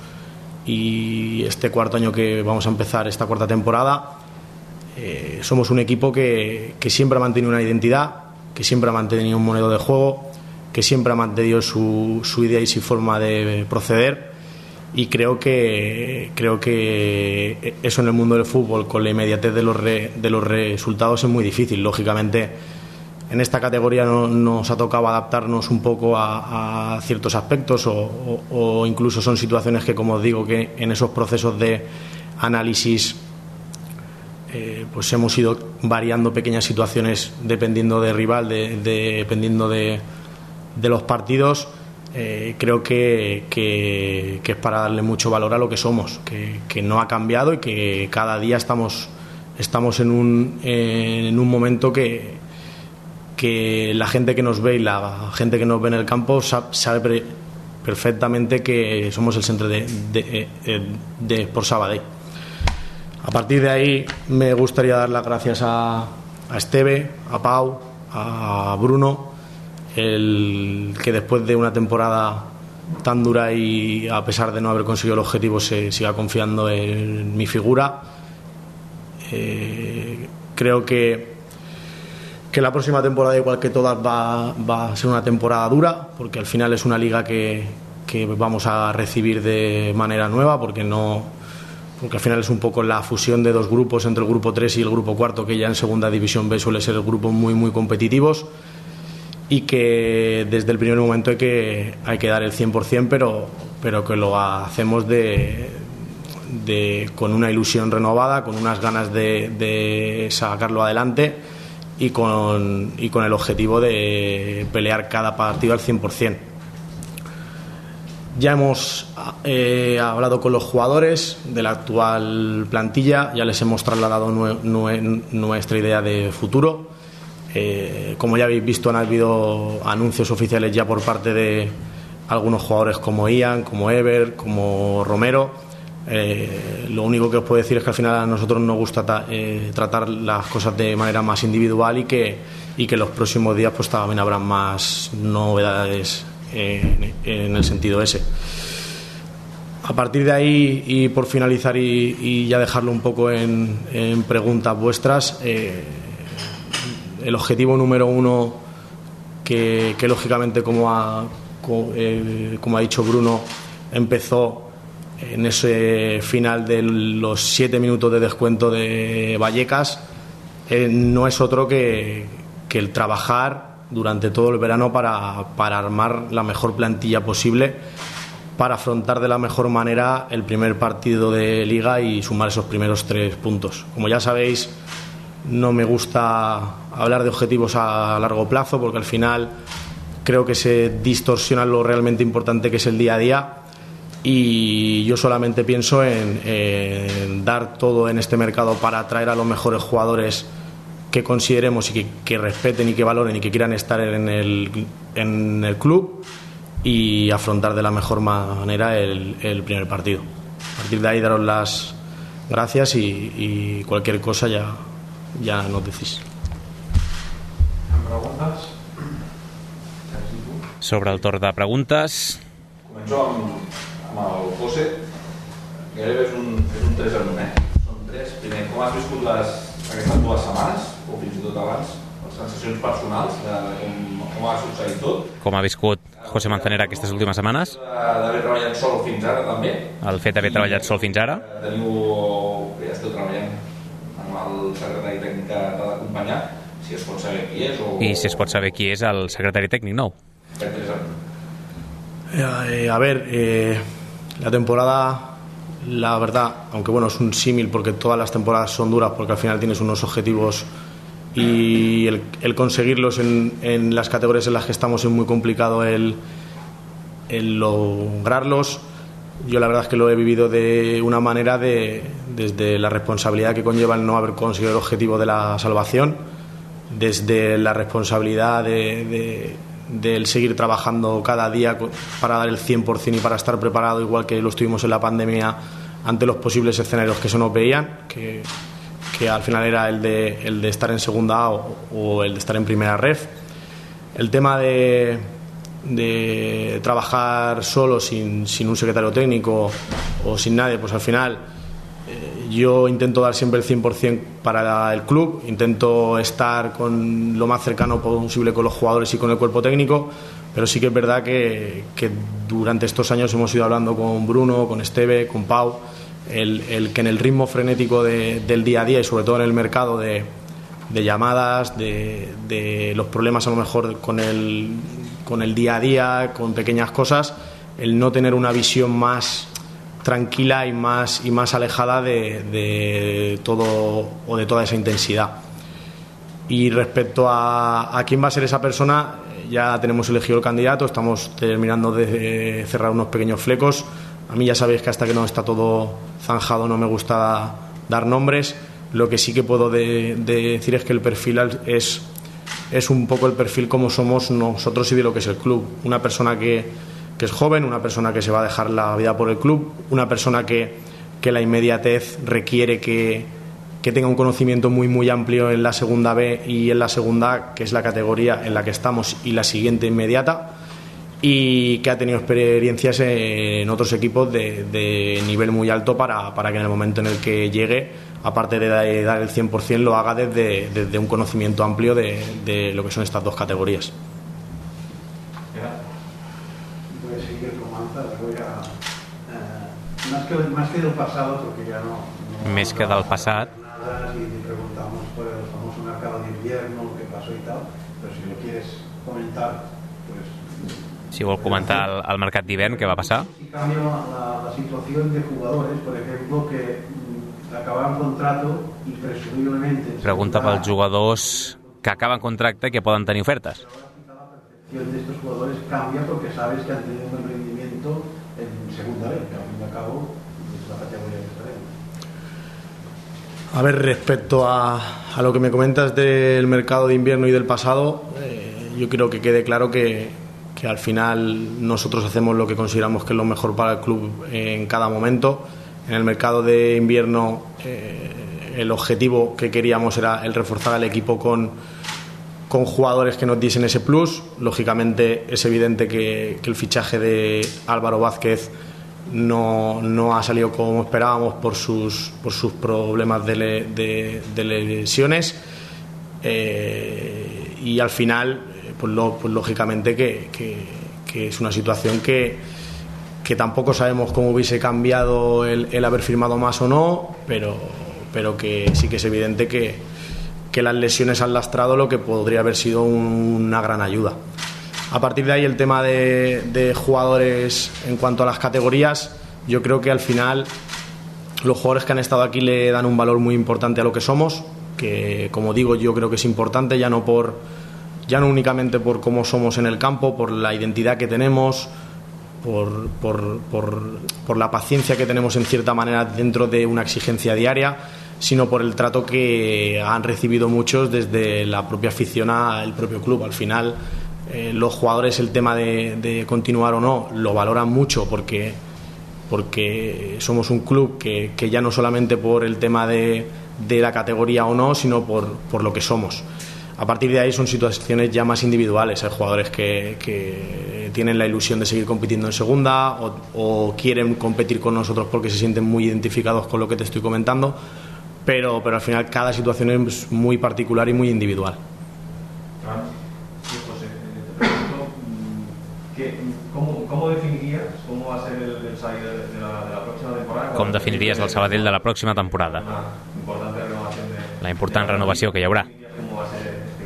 y este cuarto año que vamos a empezar esta cuarta temporada, eh, somos un equipo que, que siempre ha mantenido una identidad, que siempre ha mantenido un modelo de juego, que siempre ha mantenido su, su idea y su forma de proceder y creo que creo que eso en el mundo del fútbol con la inmediatez de los, re, de los resultados es muy difícil. Lógicamente en esta categoría no, nos ha tocado adaptarnos un poco a, a ciertos aspectos o, o, o incluso son situaciones que, como os digo, que en esos procesos de análisis eh, pues hemos ido variando pequeñas situaciones dependiendo de rival, de, de, dependiendo de, de los partidos. Eh, creo que, que, que es para darle mucho valor a lo que somos, que, que no ha cambiado y que cada día estamos, estamos en, un, en un momento que, que la gente que nos ve y la gente que nos ve en el campo sabe, sabe perfectamente que somos el centro de, de, de, de Sport Sabadell. A partir de ahí me gustaría dar las gracias a, a Esteve, a Pau, a Bruno, el que después de una temporada tan dura y a pesar de no haber conseguido el objetivo se siga confiando en mi figura. Eh, creo que, que la próxima temporada, igual que todas, va, va a ser una temporada dura, porque al final es una liga que, que vamos a recibir de manera nueva, porque no... porque al final es un poco la fusión de dos grupos entre el grupo tres y el grupo cuarto, que ya en segunda división B suele ser grupos muy muy competitivos, y que desde el primer momento hay que, hay que dar el cien por ciento, pero, pero que lo hacemos de, de, con una ilusión renovada, con unas ganas de, de sacarlo adelante y con, y con el objetivo de pelear cada partido al cien por ciento. Ya hemos eh, hablado con los jugadores de la actual plantilla, ya les hemos trasladado nue, nue, nuestra idea de futuro. Eh, como ya habéis visto, han habido anuncios oficiales ya por parte de algunos jugadores como Ian, como Ever, como Romero. Eh, lo único que os puedo decir es que al final a nosotros nos gusta ta, eh, tratar las cosas de manera más individual y que, y que los próximos días pues también habrán más novedades eh, en, en el sentido ese. A partir de ahí, y por finalizar y, y ya dejarlo un poco en, en preguntas vuestras, eh, el objetivo número uno que, que lógicamente, como ha, eh, como ha dicho Bruno, empezó en ese final de los siete minutos de descuento de Vallecas, eh, no es otro que, que el trabajar durante todo el verano para, para armar la mejor plantilla posible, para afrontar de la mejor manera el primer partido de Liga y sumar esos primeros tres puntos. Como ya sabéis, no me gusta hablar de objetivos a largo plazo, porque al final creo que se distorsiona lo realmente importante que es el día a día, y yo solamente pienso en, en dar todo en este mercado para atraer a los mejores jugadores que consideremos y que, que respeten y que valoren y que quieran estar en el, en el club, y afrontar de la mejor manera el, el primer partido. A partir de ahí, daros las gracias y, y cualquier cosa ya ja nos decís. Preguntes? Sobre el torn de preguntes. Començo amb, amb el José. Gairebé és un, és un tres en un, eh? Són tres. Primer, com has viscut les, aquestes dues setmanes, o fins i tot abans, les sensacions personals de com, com ha succeït tot? Com ha viscut José Manzanera aquestes últimes setmanes? D'haver treballat sol fins ara, també. El fet d'haver treballat sol fins ara. Teniu, que ja esteu treballant amb el secretari tècnic que t'ha d'acompanyar, si es pot saber qui és o... I si es pot saber qui és el secretari tècnic nou. Eh, a ver, eh, la temporada, la verdad, aunque bueno, es un símil porque todas las temporadas son duras, porque al final tienes unos objetivos y el, el conseguirlos en, en las categorías en las que estamos es muy complicado el, el lograrlos. Yo la verdad es que lo he vivido de una manera de, desde la responsabilidad que conlleva el no haber conseguido el objetivo de la salvación, desde la responsabilidad de, de, de el seguir trabajando cada día para dar el cien por ciento y para estar preparado, igual que lo estuvimos en la pandemia, ante los posibles escenarios que se nos veían, que, que al final era el de, el de estar en segunda A o, o el de estar en primera ref. El tema de, de trabajar solo, sin, sin un secretario técnico o sin nadie, pues al final eh, yo intento dar siempre el cien por ciento para el club, intento estar con lo más cercano posible con los jugadores y con el cuerpo técnico, pero sí que es verdad que, que durante estos años hemos ido hablando con Bruno, con Esteve, con Pau, el, el que en el ritmo frenético de, del día a día y sobre todo en el mercado de, de llamadas, de, de los problemas a lo mejor con el, con el día a día, con pequeñas cosas, el no tener una visión más tranquila y más, y más alejada de, de todo o de toda esa intensidad. Y respecto a, a quién va a ser esa persona, ya tenemos elegido el candidato, estamos terminando de cerrar unos pequeños flecos. A mí ya sabéis que hasta que no está todo zanjado no me gusta dar nombres. Lo que sí que puedo de, de decir es que el perfil es, es un poco el perfil como somos nosotros y de lo que es el club. Una persona que, que es joven, una persona que se va a dejar la vida por el club, una persona que, que la inmediatez requiere que, que tenga un conocimiento muy muy amplio en la segunda B y en la segunda A, que es la categoría en la que estamos y la siguiente inmediata, y que ha tenido experiencias en otros equipos de, de nivel muy alto para, para que en el momento en el que llegue, aparte de dar el cien por ciento, lo haga desde, desde un conocimiento amplio de, de lo que son estas dos categorías. Voy a seguir con Marta, voy a, eh, más, que, más que del pasado, porque ya no... no Més que del passat. Y te preguntamos por el famoso mercado de invierno, lo que pasó y tal, pero si lo quieres comentar, pues... Si vol comentar el, el mercat d'hivern, què va passar? Si cambia la, la situación de jugadores, por ejemplo, que mm, acabaron contrato y presumiblemente... Pregunta pels jugadors que acaben contracte i que poden tenir ofertes. La percepción de estos jugadores cambia porque sabes que han tenido un buen rendimiento en segunda vez, que al fin y al cabo es la categoría que estaremos. A ver, respecto a, a lo que me comentas del mercado de invierno y del pasado, eh, yo creo que quede claro que, que al final nosotros hacemos lo que consideramos que es lo mejor para el club en cada momento. En el mercado de invierno eh, el objetivo que queríamos era el reforzar al equipo con, con jugadores que nos diesen ese plus. Lógicamente es evidente que, que el fichaje de Álvaro Vázquez No, no ha salido como esperábamos por sus, por sus problemas de, le, de, de lesiones, eh, y al final pues, lo, pues lógicamente que, que, que es una situación que, que tampoco sabemos cómo hubiese cambiado el, el haber firmado más o no, pero, pero que sí que es evidente que, que las lesiones han lastrado lo que podría haber sido un, una gran ayuda. A partir de ahí el tema de, de jugadores en cuanto a las categorías, yo creo que al final los jugadores que han estado aquí le dan un valor muy importante a lo que somos, que como digo yo creo que es importante ya no por ya no únicamente por cómo somos en el campo, por la identidad que tenemos, por, por, por, por la paciencia que tenemos en cierta manera dentro de una exigencia diaria, sino por el trato que han recibido muchos desde la propia afición al propio club. Al final Eh, los jugadores el tema de, de continuar o no lo valoran mucho porque, porque somos un club que, que ya no solamente por el tema de, de la categoría o no, sino por, por lo que somos. A partir de ahí son situaciones ya más individuales. Hay jugadores que, que tienen la ilusión de seguir compitiendo en segunda o, o quieren competir con nosotros porque se sienten muy identificados con lo que te estoy comentando, pero, pero al final cada situación es muy particular y muy individual. ¿Cómo, ¿Cómo definirías cómo va a ser el, el Sabadell de, de, la, de la próxima temporada? Com definiries el Sabadell de la pròxima temporada? Importante renovación de, la important de renovació que hi haurà. ¿Cómo va a ser este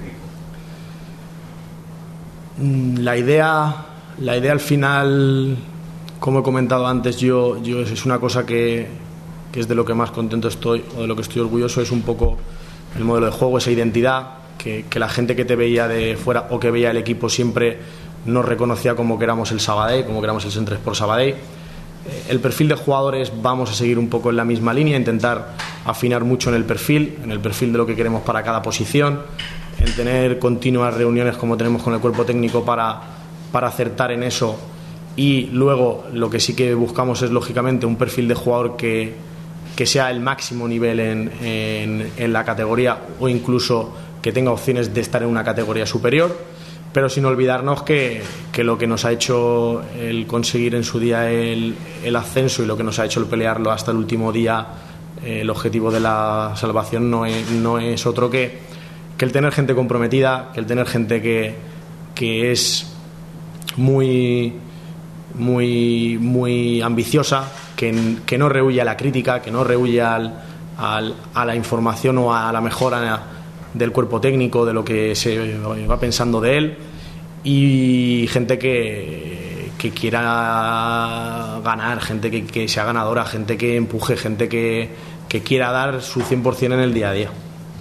equipo? La idea, la idea al final, como he comentado antes, yo, yo es una cosa que, que es de lo que más contento estoy o de lo que estoy orgulloso, es un poco el modelo de juego, esa identidad, que, que la gente que te veía de fuera o que veía el equipo siempre nos reconocía como que éramos el Sabadell, como que éramos el Centre Sport Sabadell. El perfil de jugadores vamos a seguir un poco en la misma línea, intentar afinar mucho en el perfil, en el perfil de lo que queremos para cada posición, en tener continuas reuniones como tenemos con el cuerpo técnico para, para acertar en eso, y luego lo que sí que buscamos es lógicamente un perfil de jugador que, que sea el máximo nivel en, en, en la categoría o incluso que tenga opciones de estar en una categoría superior, pero sin olvidarnos que, que lo que nos ha hecho el conseguir en su día el, el ascenso y lo que nos ha hecho el pelearlo hasta el último día, eh, el objetivo de la salvación no es, no es otro que, que el tener gente comprometida, que el tener gente que, que es muy, muy, muy ambiciosa, que, que no rehuye a la crítica, que no rehuye al, al, a la información o a la mejora del cuerpo técnico, de lo que se va pensando de él, y gente que, que quiera ganar, gente que, que sea ganadora, gente que empuje, gente que, que quiera dar su cien por ciento en el día a día.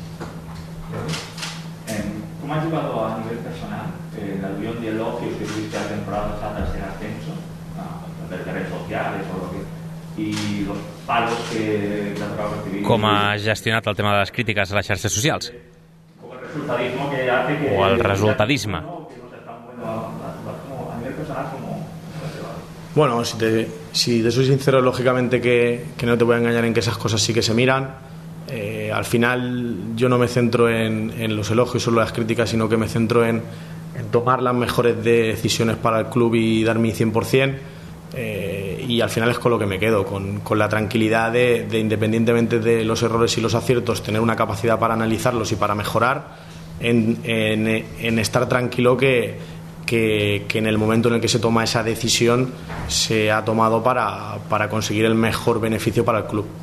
¿Cómo ha llevado a nivel personal eh, la unión de elogios que tuviste la temporada pasada tras el ascenso, a través de redes sociales o lo que, y los palos que te ha tocado recibir? Com ha gestionat el tema de les crítiques a les xarxes socials? Com el resultadismo que hace que... O el resultadisme. No, que no sea tan bueno a, a nivel personal como... Bueno, si te, si te soy sincero, lógicamente que, que no te voy a engañar en que esas cosas sí que se miran. Eh, al final yo no me centro en, en los elogios o las críticas, sino que me centro en, en tomar las mejores decisiones para el club y dar mi cien por ciento, eh, y al final es con lo que me quedo, con, con la tranquilidad de, de, independientemente de los errores y los aciertos, tener una capacidad para analizarlos y para mejorar, en, en, en estar tranquilo que, que, que en el momento en el que se toma esa decisión se ha tomado para, para conseguir el mejor beneficio para el club.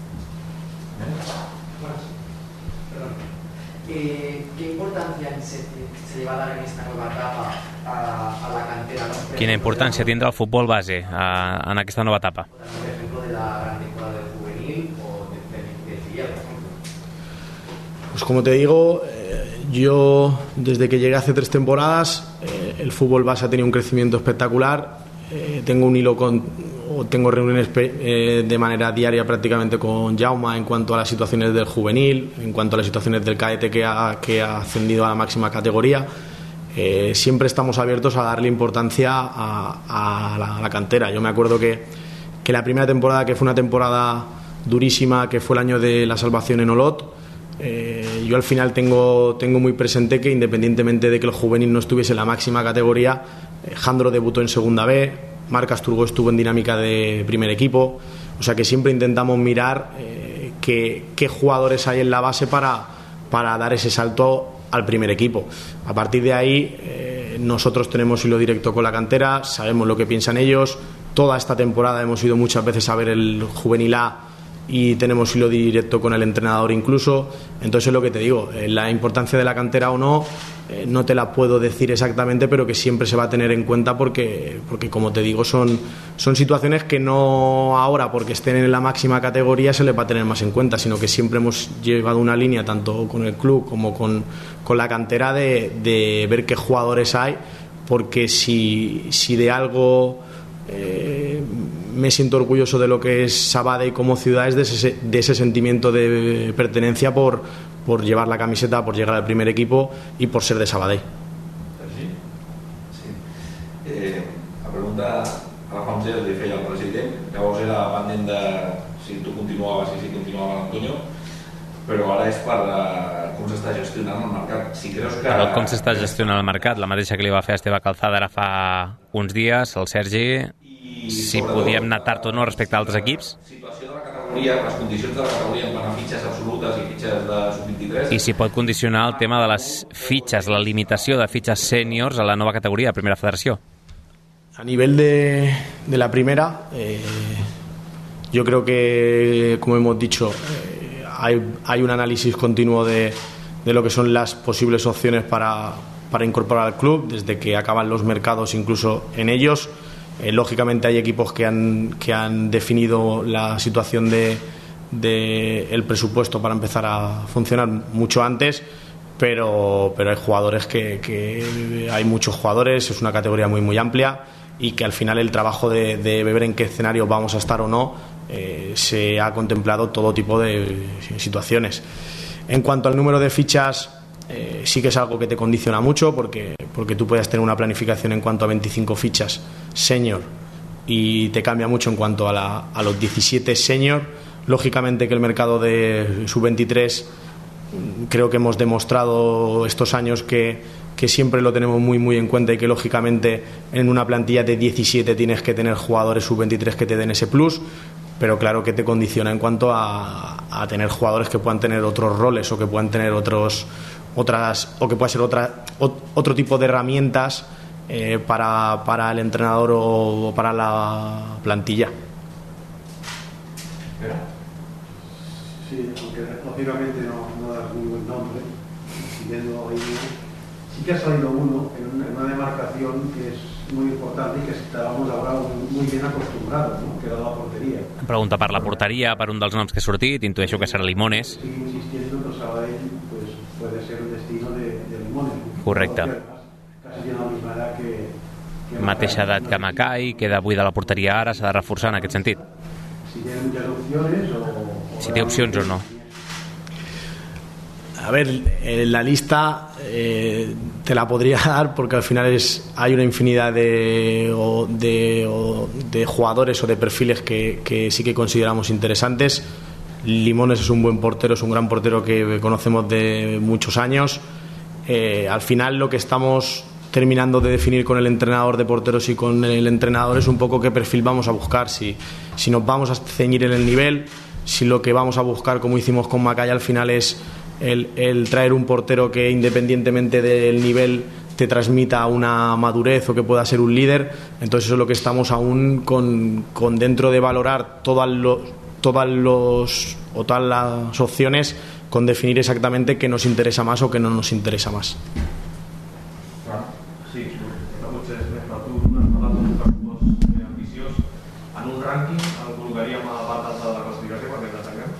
Eh, ¿Qué importancia se, se lleva a dar en esta nueva etapa a, a la cantera? ¿No? Quina importància tindrà el futbol base a, en aquesta nova etapa? Por ejemplo, de la gran temporada del juvenil o de, de, de filial, por ejemplo. Pues como te digo, eh, yo desde que llegué hace tres temporadas, eh, el fútbol base ha tenido un crecimiento espectacular. Eh, tengo un hilo con, o tengo reuniones eh, de manera diaria prácticamente con Jaume en cuanto a las situaciones del juvenil, en cuanto a las situaciones del cadete que ha, que ha ascendido a la máxima categoría. Eh, siempre estamos abiertos a darle importancia a, a, la, a la cantera. Yo me acuerdo que, que la primera temporada, que fue una temporada durísima, que fue el año de la salvación en Olot, eh, yo al final tengo, tengo muy presente que independientemente de que el juvenil no estuviese en la máxima categoría, eh, Jandro debutó en segunda B, Marc Asturgo estuvo en dinámica de primer equipo, o sea que siempre intentamos mirar eh, qué, qué jugadores hay en la base para, para dar ese salto al primer equipo. A partir de ahí eh, nosotros tenemos hilo directo con la cantera, sabemos lo que piensan ellos. Toda esta temporada hemos ido muchas veces a ver el juvenil A y tenemos hilo directo con el entrenador incluso. Entonces es lo que te digo, eh, la importancia de la cantera o no, eh, no te la puedo decir exactamente, pero que siempre se va a tener en cuenta porque, porque como te digo, son, son situaciones que no ahora porque estén en la máxima categoría se les va a tener más en cuenta, sino que siempre hemos llevado una línea tanto con el club como con, con la cantera de, de ver qué jugadores hay, porque si, si de algo eh, me siento orgulloso de lo que es Sabadell como ciudad, es de ese, de ese sentimiento de pertenencia por, por llevar la camiseta, por llegar al primer equipo y por ser de Sabadell. Sí. Sí. Eh, la pregunta a la fa uns dies li feia el president, llavors era pendent de si tu continuaves i si continuava l'Antonio, però ara és per uh, com s'està gestionant el mercat. Si creus que... Però com s'està gestionant el mercat? La mateixa que li va fer a Esteve Calzada ara fa uns dies, el Sergi, si podíem anar tard o no respecte a altres equips. Situació de la categoria, les condicions de la categoria en quant a fitxes absolutes i fitxes de sub vint-i-tres. I si pot condicionar el tema de les fitxes, la limitació de fitxes sèniors a la nova categoria de Primera Federació. A nivel de, de la primera, eh, yo creo que, como hemos dicho, eh, hay, hay un análisis continuo de, de lo que son las posibles opciones para, para incorporar al club, desde que acaban los mercados incluso en ellos. Eh, lógicamente hay equipos que han, que han definido la situación de, de el presupuesto para empezar a funcionar mucho antes, pero, pero hay jugadores que, que hay muchos jugadores, es una categoría muy muy amplia y que al final el trabajo de, de ver en qué escenario vamos a estar o no, eh, se ha contemplado todo tipo de situaciones. En cuanto al número de fichas, eh, sí que es algo que te condiciona mucho porque, porque tú puedes tener una planificación en cuanto a veinticinco fichas senior y te cambia mucho en cuanto a, la, a los diecisiete senior. Lógicamente que el mercado de sub veintitrés creo que hemos demostrado estos años que, que siempre lo tenemos muy muy en cuenta y que lógicamente en una plantilla de diecisiete tienes que tener jugadores sub veintitrés que te den ese plus, pero claro que te condiciona en cuanto a, a tener jugadores que puedan tener otros roles o que puedan tener otros otras o que pueda ser otra otro tipo de herramientas eh, para, para el entrenador o para la plantilla. Sí, aunque lógicamente no, no das muy buen nombre, siguiendo ahí, sí que ha salido uno en una, en una demarcación que es muy importante y que estábamos ahora muy bien acostumbrados, ¿no? Que era la portería. Pregunta per la porteria, per un dels noms que ha sortit, intueixo que serà Limones. Sigo insistiendo que el Sabadell pues, puede ser un destino de, de Limones. Correcte. Casi tiene la misma edad que... que Mateixa edat que Macai, queda buida la porteria ara, s'ha de reforçar en aquest sentit. Si tiene muchas opciones o... o Si té opcions o no. A ver, eh, la lista eh, te la podría dar porque al final es, hay una infinidad de, o, de, o, de jugadores o de perfiles que, que sí que consideramos interesantes. Limones es un buen portero, es un gran portero que conocemos de muchos años. Eh, al final lo que estamos terminando de definir con el entrenador de porteros y con el entrenador es un poco qué perfil vamos a buscar, si, si nos vamos a ceñir en el nivel, si lo que vamos a buscar, como hicimos con Macay, al final es El, el traer un portero que independientemente del nivel te transmita una madurez o que pueda ser un líder. Entonces eso es lo que estamos aún con, con dentro de valorar todas los, todas los o todas las opciones, con definir exactamente qué nos interesa más o qué no nos interesa más. Sí, potser és més clar, tu has parlat d'un pressupost ambiciós. En un rànquing el col·locaríem a la part alta de la classificació perquè ens atenguem?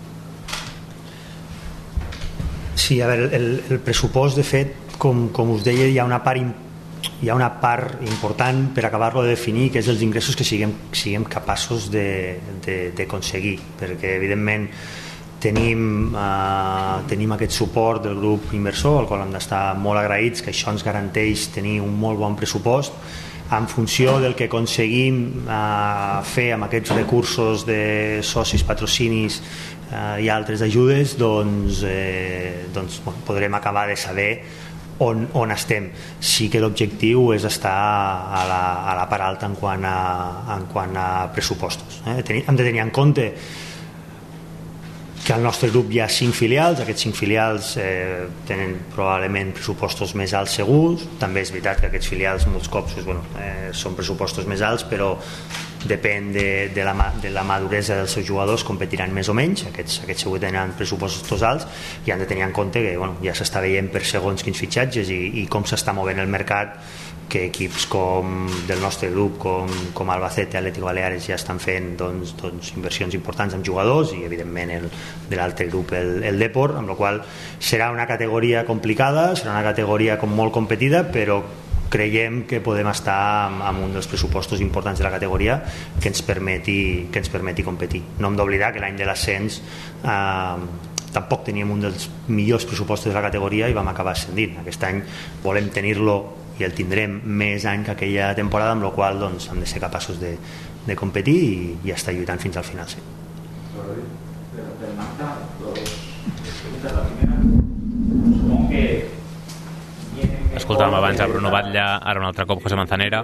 Sí, a veure, el, el pressupost, de fet, com, com us deia, hi ha una part hi ha una part important per acabar-lo de definir, que és els ingressos que siguem, siguem capaços d'aconseguir, perquè evidentment tenim, eh, tenim aquest suport del grup inversor, al qual hem d'estar molt agraïts, que això ens garanteix tenir un molt bon pressupost. En funció del que aconseguim eh, fer amb aquests recursos de socis, patrocinis eh, i altres ajudes, doncs, eh, doncs bueno, podrem acabar de saber on, on estem. Sí que l'objectiu és estar a la, a la part alta en quant a, en quant a pressupostos. Eh? Hem de tenir en compte que al nostre grup hi ha cinc filials, aquests cinc filials eh, tenen probablement pressupostos més alts segurs. També és veritat que aquests filials molts cops pues, bueno, eh, són pressupostos més alts, però depèn de, de, la, de la maduresa dels seus jugadors, competiran més o menys. Aquests, aquests segur tenen pressupostos alts i han de tenir en compte que bueno, ja s'està veient per segons quins fitxatges i, i com s'està movent el mercat, que equips com del nostre grup com, com Albacete, Atlético Baleares ja estan fent doncs, doncs, inversions importants amb jugadors i evidentment el, de l'altre grup el, el Depor, amb la qual serà una categoria complicada, serà una categoria com molt competida, però creiem que podem estar amb, amb un dels pressupostos importants de la categoria que ens permeti, que ens permeti competir. No hem d'oblidar que l'any de l'ascens eh, tampoc teníem un dels millors pressupostos de la categoria i vam acabar ascendint. Aquest any volem tenir-lo i el tindrem més any que aquella temporada, amb la qual doncs, hem de ser capaços de, de competir i, i estar lluitant fins al final. Sí. Del Magda, dos preguntes. La primera, supongo que... Escoltàvem abans a Bruno Batlle, ara un altre cop José Manzanera.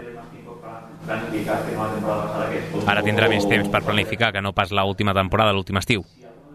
Ara tindrà més temps per planificar, que no pas l'última temporada, l'últim estiu.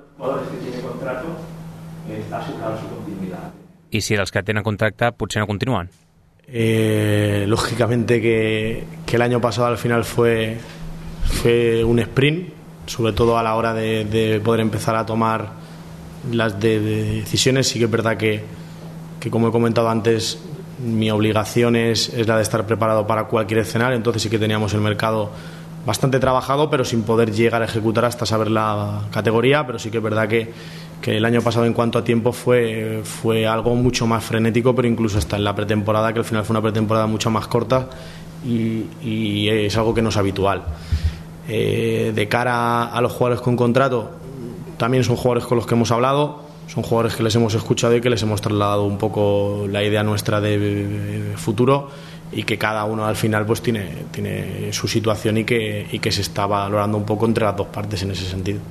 I si els que tenen contracte potser no continuen? Eh, lógicamente que, que el año pasado al final fue, fue un sprint, sobre todo a la hora de, de poder empezar a tomar las de, de decisiones. Sí que es verdad que, que, como he comentado antes, mi obligación es, es la de estar preparado para cualquier escenario. Entonces sí que teníamos el mercado bastante trabajado, pero sin poder llegar a ejecutar hasta saber la categoría. Pero sí que es verdad que, que el año pasado en cuanto a tiempo fue, fue algo mucho más frenético, pero incluso hasta en la pretemporada, que al final fue una pretemporada mucho más corta y, y es algo que no es habitual. Eh, de cara a los jugadores con contrato, también son jugadores con los que hemos hablado, son jugadores que les hemos escuchado y que les hemos trasladado un poco la idea nuestra de futuro, y que cada uno al final pues tiene, tiene su situación y que, y que se está valorando un poco entre las dos partes en ese sentido.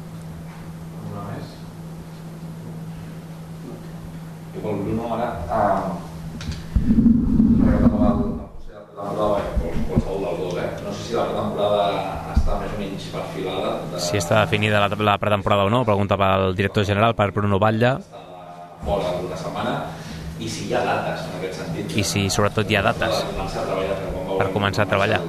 I pel Bruno ara eh, recordant la temporada, qualsevol dels dos, eh? No sé si la pretemporada està més o menys perfilada de... Si està definida la, la pretemporada o no, pregunta pel director general, per Bruno Batlle. Fora d'una setmana, i si hi ha dates en aquest sentit. I si sobretot hi ha dates per començar a treballar.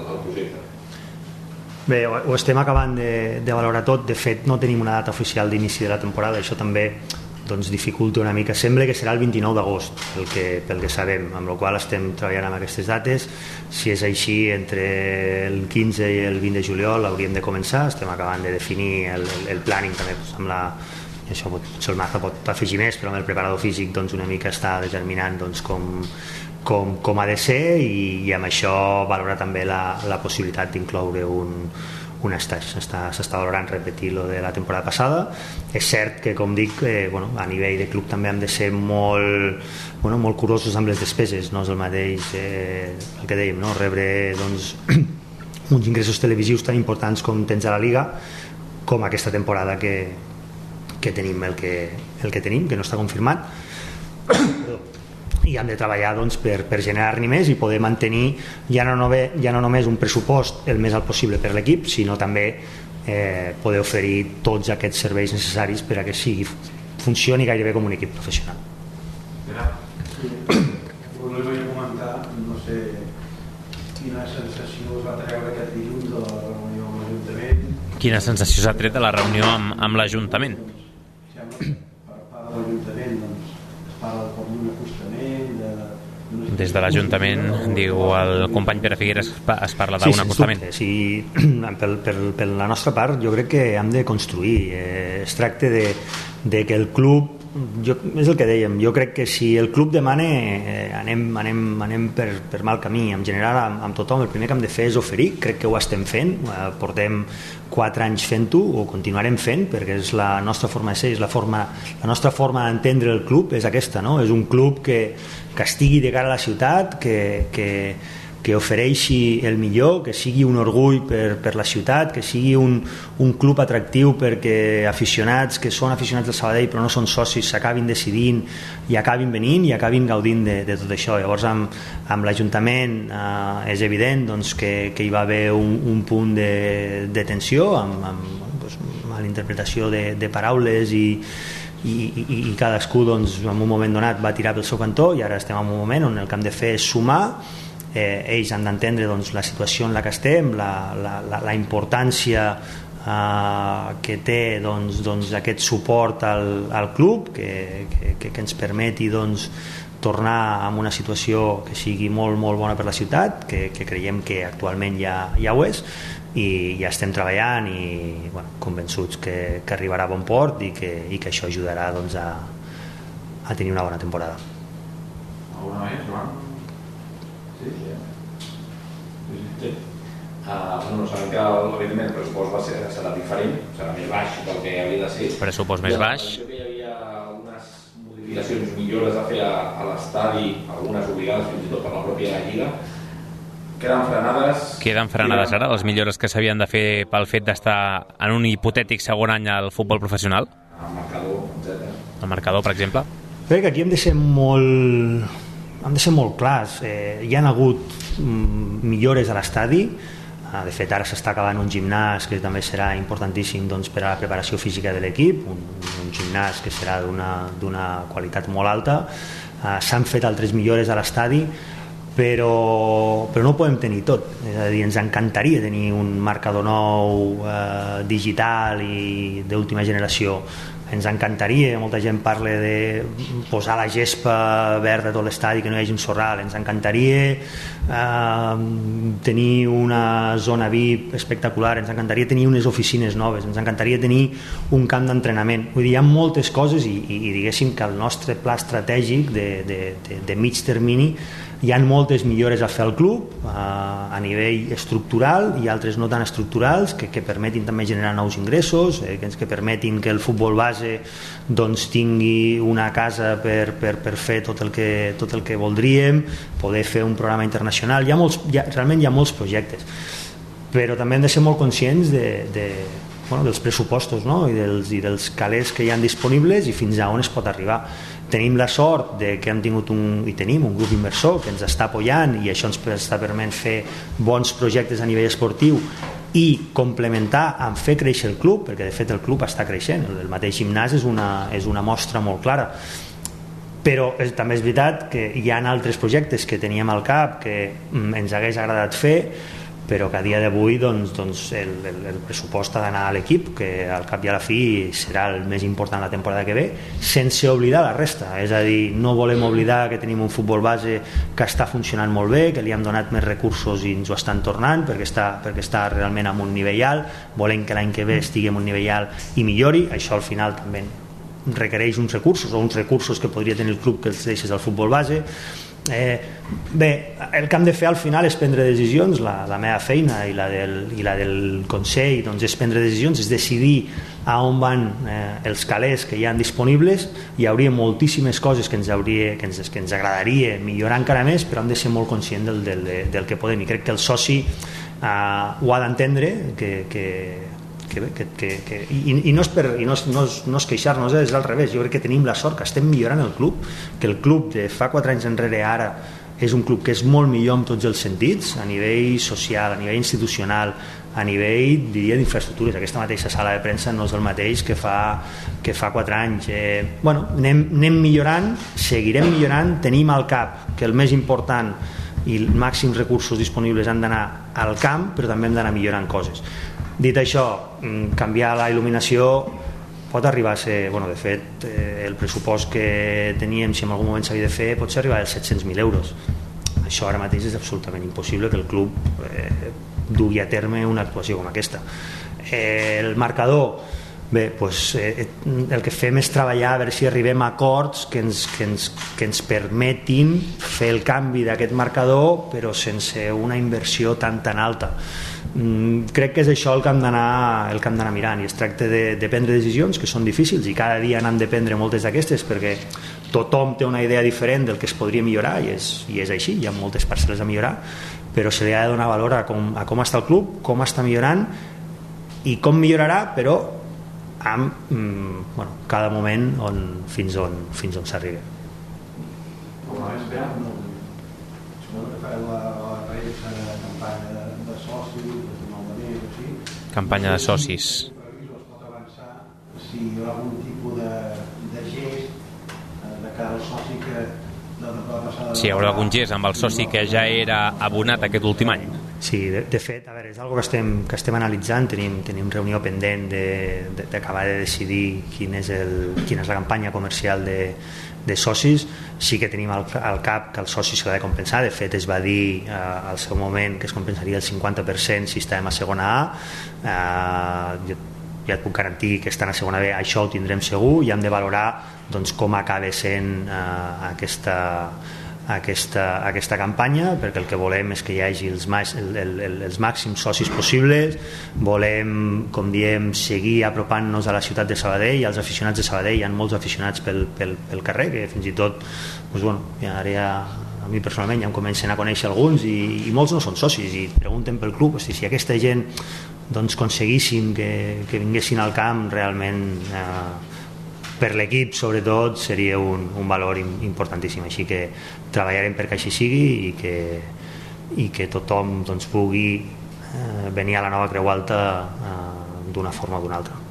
Bé, ho estem acabant de, de valorar tot. De fet, no tenim una data oficial d'inici de la temporada. Això també doncs dificulta una mica. Sembla que serà el vint-i-nou d'agost pel que, pel que sabem, amb la qual estem treballant amb aquestes dates. Si és així, entre el quinze i el vint de juliol hauríem de començar. Estem acabant de definir el, el, el planning també, doncs, amb la, això pot, el Marta pot afegir més, però amb el preparador físic doncs, una mica està determinant doncs, com, com, com ha de ser, i, i amb això valorar també la, la possibilitat d'incloure un un estatge. S'està valorant repetir lo de la temporada passada. És cert que, com dic, eh, bueno, a nivell de club també hem de ser molt, bueno, molt curosos amb les despeses. No és el mateix eh, el que dèiem, no? Rebre doncs, uns ingressos televisius tan importants com tens a la Liga, com aquesta temporada que, que tenim el que, el que tenim, que no està confirmat. I hem de treballar doncs, per, per generar-ne més i poder mantenir ja no, nove, ja no només un pressupost el més alt possible per l'equip, sinó també eh, poder oferir tots aquests serveis necessaris per a que sigui, funcioni gairebé com un equip professional. Sí, volia comentar, no sé quina sensació us va treure aquest dilluns de la reunió amb l'Ajuntament. Quina sensació s'ha tret de la reunió amb, amb l'Ajuntament? Sembla que per part de l'Ajuntament doncs, es parla com un acostament de... Des de l'Ajuntament, diu el company Pere Figueres, es parla d'un sí, acostament. Sí, per, per, per la nostra part jo crec que hem de construir. Eh, es tracta de, de que el club, jo, és el que dèiem, jo crec que si el club demana eh, anem, anem, anem per, per mal camí. En general, amb, amb tothom, el primer que hem de fer és oferir. Crec que ho estem fent, eh, portem quatre anys fent-ho, ho continuarem fent, perquè és la nostra forma de ser, és la, forma, la nostra forma d'entendre el club és aquesta, no? És un club que, que estigui de cara a la ciutat, que, que, que ofereixi el millor, que sigui un orgull per, per la ciutat, que sigui un, un club atractiu perquè aficionats que són aficionats del Sabadell però no són socis s'acabin decidint i acabin venint i acabin gaudint de, de tot això. Llavors amb, amb l'Ajuntament eh, és evident doncs, que, que hi va haver un, un punt de, de tensió amb, amb, doncs, amb la interpretació de, de paraules i I, i, i cadascú doncs, en un moment donat va tirar pel seu cantó i ara estem en un moment on el que hem de fer és sumar. Eh, ells han d'entendre doncs, la situació en la que estem, la, la, la, la importància eh, que té doncs, doncs, aquest suport al, al club que, que, que, que ens permeti doncs, tornar a una situació que sigui molt, molt bona per la ciutat, que, que creiem que actualment ja, ja ho és, i ja estem treballant i bueno, convençuts que, que arribarà a bon port i que, i que això ajudarà doncs, a, a tenir una bona temporada. Alguna més, Joan? Sí, sí. sí. Uh, bueno, sabem que evidentment el pressupost va ser, serà diferent, serà més baix del que havia de ser. Pressupost més baix. Jo que hi havia algunes modificacions, millores a fer a, a l'estadi, algunes obligades fins i tot per la pròpia Lliga. Queden frenades... Queden frenades ara les millores que s'havien de fer pel fet d'estar en un hipotètic segon any al futbol professional? El marcador, etcètera. El marcador, per exemple? Crec que aquí hem de ser molt, hem de ser molt clars. Eh, hi ha hagut mm, millores a l'estadi. Ah, de fet, ara s'està acabant un gimnàs que també serà importantíssim doncs, per a la preparació física de l'equip, un, un gimnàs que serà d'una qualitat molt alta. Ah, s'han fet altres millores a l'estadi, però, però no ho podem tenir tot. És a dir, ens encantaria tenir un marcador nou eh, digital i d'última generació. Ens encantaria, molta gent parla de posar la gespa verda a tot l'estadi, que no hi hagi un sorral. Ens encantaria eh, tenir una zona V I P espectacular, ens encantaria tenir unes oficines noves, ens encantaria tenir un camp d'entrenament. Vull dir, hi ha moltes coses i, i, i diguéssim que el nostre pla estratègic de, de, de, de mig termini hi ha moltes millores a fer al club eh, a nivell estructural i altres no tan estructurals que, que permetin també generar nous ingressos, eh, que, que permetin que el futbol base doncs, tingui una casa per, per, per fer tot el, que, tot el que voldríem, poder fer un programa internacional. Hi ha molts, hi ha, realment hi ha molts projectes, però també hem de ser molt conscients de, de, bueno, dels pressupostos, no? I, dels, i dels calés que hi ha disponibles i fins a on es pot arribar. Tenim la sort de que hem tingut un, i tenim un grup inversor que ens està apoyant i això ens està permetent fer bons projectes a nivell esportiu i complementar amb fer créixer el club, perquè de fet el club està creixent, el mateix gimnàs és una, és una mostra molt clara. Però és, també és veritat que hi ha altres projectes que teníem al cap que ens hagués agradat fer, però que a dia d'avui doncs, doncs el, el, el pressupost ha d'anar a l'equip, que al cap i a la fi serà el més important la temporada que ve, sense oblidar la resta. És a dir, no volem oblidar que tenim un futbol base que està funcionant molt bé, que li hem donat més recursos i ens ho estan tornant perquè està, perquè està realment en un nivell alt. Volem que l'any que ve estigui en un nivell alt i millori. Això al final també requereix uns recursos o uns recursos que podria tenir el club que els deixes al futbol base. Eh, bé, el que hem de fer al final és prendre decisions. La, la meva feina i la del, i la del Consell doncs, és prendre decisions, és decidir a on van eh, els calés que hi ha disponibles. Hi hauria moltíssimes coses que ens, hauria, que ens, que ens agradaria millorar encara més, però hem de ser molt conscients del, del, del que podem, i crec que el soci eh, ho ha d'entendre, que, que Que, que, que, que, i, i no és, per, i no és, no és, no és queixar-nos, és al revés. Jo crec que tenim la sort que estem millorant el club, que el club de fa quatre anys enrere ara és un club que és molt millor en tots els sentits, a nivell social, a nivell institucional, a nivell, diria, d'infraestructures. Aquesta mateixa sala de premsa no és el mateix que fa, que fa quatre anys. Eh, bueno, anem, anem millorant, seguirem millorant, tenim al cap que el més important i els màxims recursos disponibles han d'anar al camp, però també hem d'anar millorant coses. Dit això, canviar la il·luminació pot arribar a ser, bueno, de fet, eh, el pressupost que teníem, si en algun moment s'havia de fer, pot ser arribar als set-cents mil euros. Això ara mateix és absolutament impossible que el club eh, dugui a terme una actuació com aquesta. Eh, el marcador, bé, doncs, eh, el que fem és treballar a veure si arribem a acords que ens, que ens, que ens permetin fer el canvi d'aquest marcador, però sense una inversió tan tan alta. Mm, crec que és això el que hem d'anar el que hem d'anar mirant, i es tracta de, de prendre decisions que són difícils, i cada dia n'hem de prendre moltes d'aquestes perquè tothom té una idea diferent del que es podria millorar, i és, i és així, hi ha moltes parcel·les a millorar, però se li ha de donar valor a com, a com està el club, com està millorant i com millorarà, però amb mm, bueno, cada moment on, fins on, fins on s'arriba. Com a més bé, suposo que fareu la, la premsa de campanya de, de socis, de nou de mes, o així. Campanya de socis. Es pot avançar si hi ha algun tipus de, de gest de cara al soci que la temporada passada... Si hi haurà algun gest amb el soci que ja era abonat aquest últim any. Sí, de, de fet, a veure, és una cosa que estem, que estem analitzant, tenim, tenim reunió pendent d'acabar de, de, de decidir quin és el, quina és la campanya comercial de, de socis. Sí que tenim al, al cap que el soci s'ha de compensar, de fet es va dir eh, al seu moment que es compensaria el cinquanta per cent si estàvem a segona A. Eh, jo ja et puc garantir que estan a segona B, això ho tindrem segur, i hem de valorar doncs, com acaba sent eh, aquesta Aquesta, aquesta campanya, perquè el que volem és que hi hagi els, el, el, els màxims socis possibles. Volem, com diem, seguir apropant-nos a la ciutat de Sabadell i als aficionats de Sabadell. Hi ha molts aficionats pel, pel, pel carrer que fins i tot doncs, bueno, ara ja, a mi personalment ja em comencen a conèixer alguns, i, i molts no són socis i pregunten pel club. Hosti, si aquesta gent doncs, aconseguissin que, que vinguessin al camp, realment eh, per l'equip sobretot seria un, un valor importantíssim, així que treballarem perquè així sigui i que, i que tothom doncs, pugui eh, venir a la nova Creu Alta eh, d'una forma o d'una altra.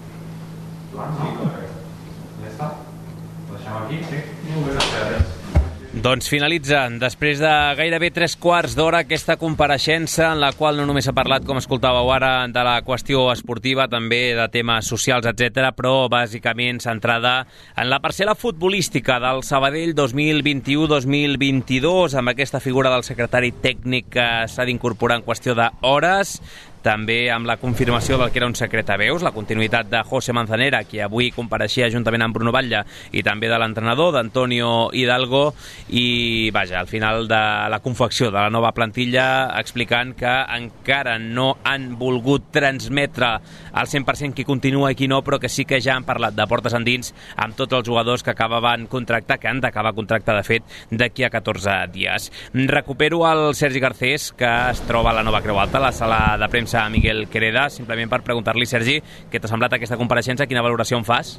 Joan, sí, correcte. Ja està? Ho deixem aquí? Sí. Molt bé, gràcies. Doncs finalitza, després de gairebé tres quarts d'hora, aquesta compareixença en la qual no només s'ha parlat, com escoltàveu ara, de la qüestió esportiva, també de temes socials, etcètera, però bàsicament centrada en la parcel·la futbolística del Sabadell dos mil vint-i-u dos mil vint-i-dos, amb aquesta figura del secretari tècnic que s'ha d'incorporar en qüestió d'hores, també amb la confirmació del que era un secretaveus, la continuïtat de José Manzanera, qui avui compareixia juntament amb Bruno Batlle, i també de l'entrenador, d'Antonio Hidalgo, i vaja, al final de la confecció de la nova plantilla, explicant que encara no han volgut transmetre al cent per cent qui continua i qui no, però que sí que ja han parlat de portes endins amb tots els jugadors que acabaven contracte, que han d'acabar contracte, de fet, d'aquí a catorze dies. Recupero el Sergi Garcés, que es troba a la nova Creu Alta, a la sala de premsa a Miguel Quereda, simplement per preguntar-li, Sergi, què t'ha semblat aquesta compareixença, quina valoració en fas?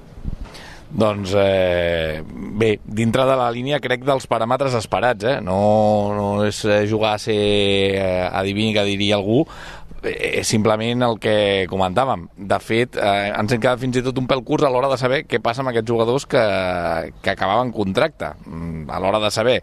Doncs eh, bé, dintre de la línia crec dels paràmetres esperats, eh? no, no és jugar a ser eh, adivini que diria algú, és simplement el que comentàvem. De fet, eh, ens hem quedat fins i tot un pèl curts a l'hora de saber què passa amb aquests jugadors que, que acabaven contracte. Mm, a l'hora de saber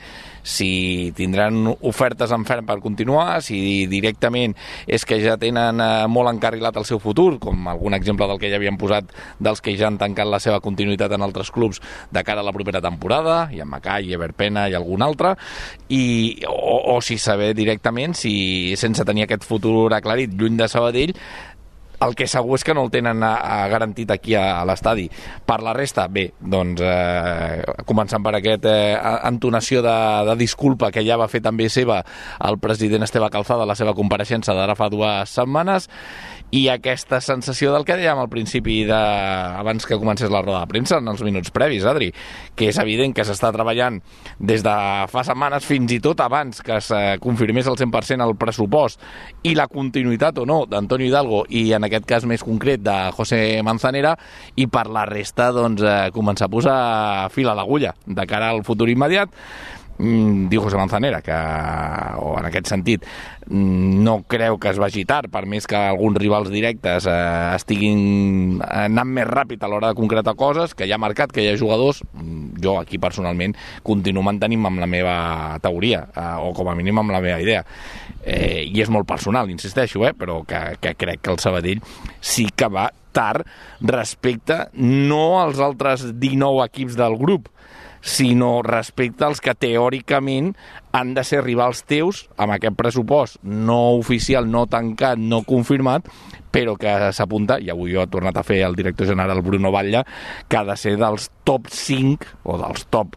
si tindran ofertes en ferm per continuar, si directament és que ja tenen eh, molt encarrilat el seu futur, com algun exemple del que ja havien posat dels que ja han tancat la seva continuïtat en altres clubs de cara a la propera temporada, i en Macai, i Everpena i algun altre, i, o, o si saber directament si sense tenir aquest futur aclarit lluny de Sabadell, el que segur és que no el tenen a, a garantit aquí a, a l'estadi. Per la resta, bé, doncs eh, començant per aquesta eh, entonació de, de disculpa que ja va fer també seva el president Esteve Calzada a la seva compareixença d'ara fa dues setmanes, i aquesta sensació del que dèiem al principi de, abans que comencés la roda de premsa, en els minuts previs, Adri, que és evident que s'està treballant des de fa setmanes, fins i tot abans que es confirmés al cent per cent el pressupost i la continuïtat o no d'Antonio Hidalgo, i en aquest cas més concret de José Manzanera, i per la resta doncs, eh, començar a posar fil a l'agulla de cara al futur immediat. Mm, diu José Manzanera que, o en aquest sentit, no creu que es vagi tard, per més que alguns rivals directes eh, estiguin anant més ràpid a l'hora de concretar coses, que hi ha mercat, que hi ha jugadors. Jo aquí personalment continuo mantenint amb la meva teoria, eh, o com a mínim amb la meva idea, eh, i és molt personal, insisteixo, eh, però que, que crec que el Sabadell sí que va tard respecte no als altres dinou equips del grup, sinó respecte als que teòricament han de ser rivals teus amb aquest pressupost no oficial, no tancat, no confirmat, però que s'apunta, i avui ho ha tornat a fer el director general Bruno Batlle, que ha de ser dels top cinc o dels top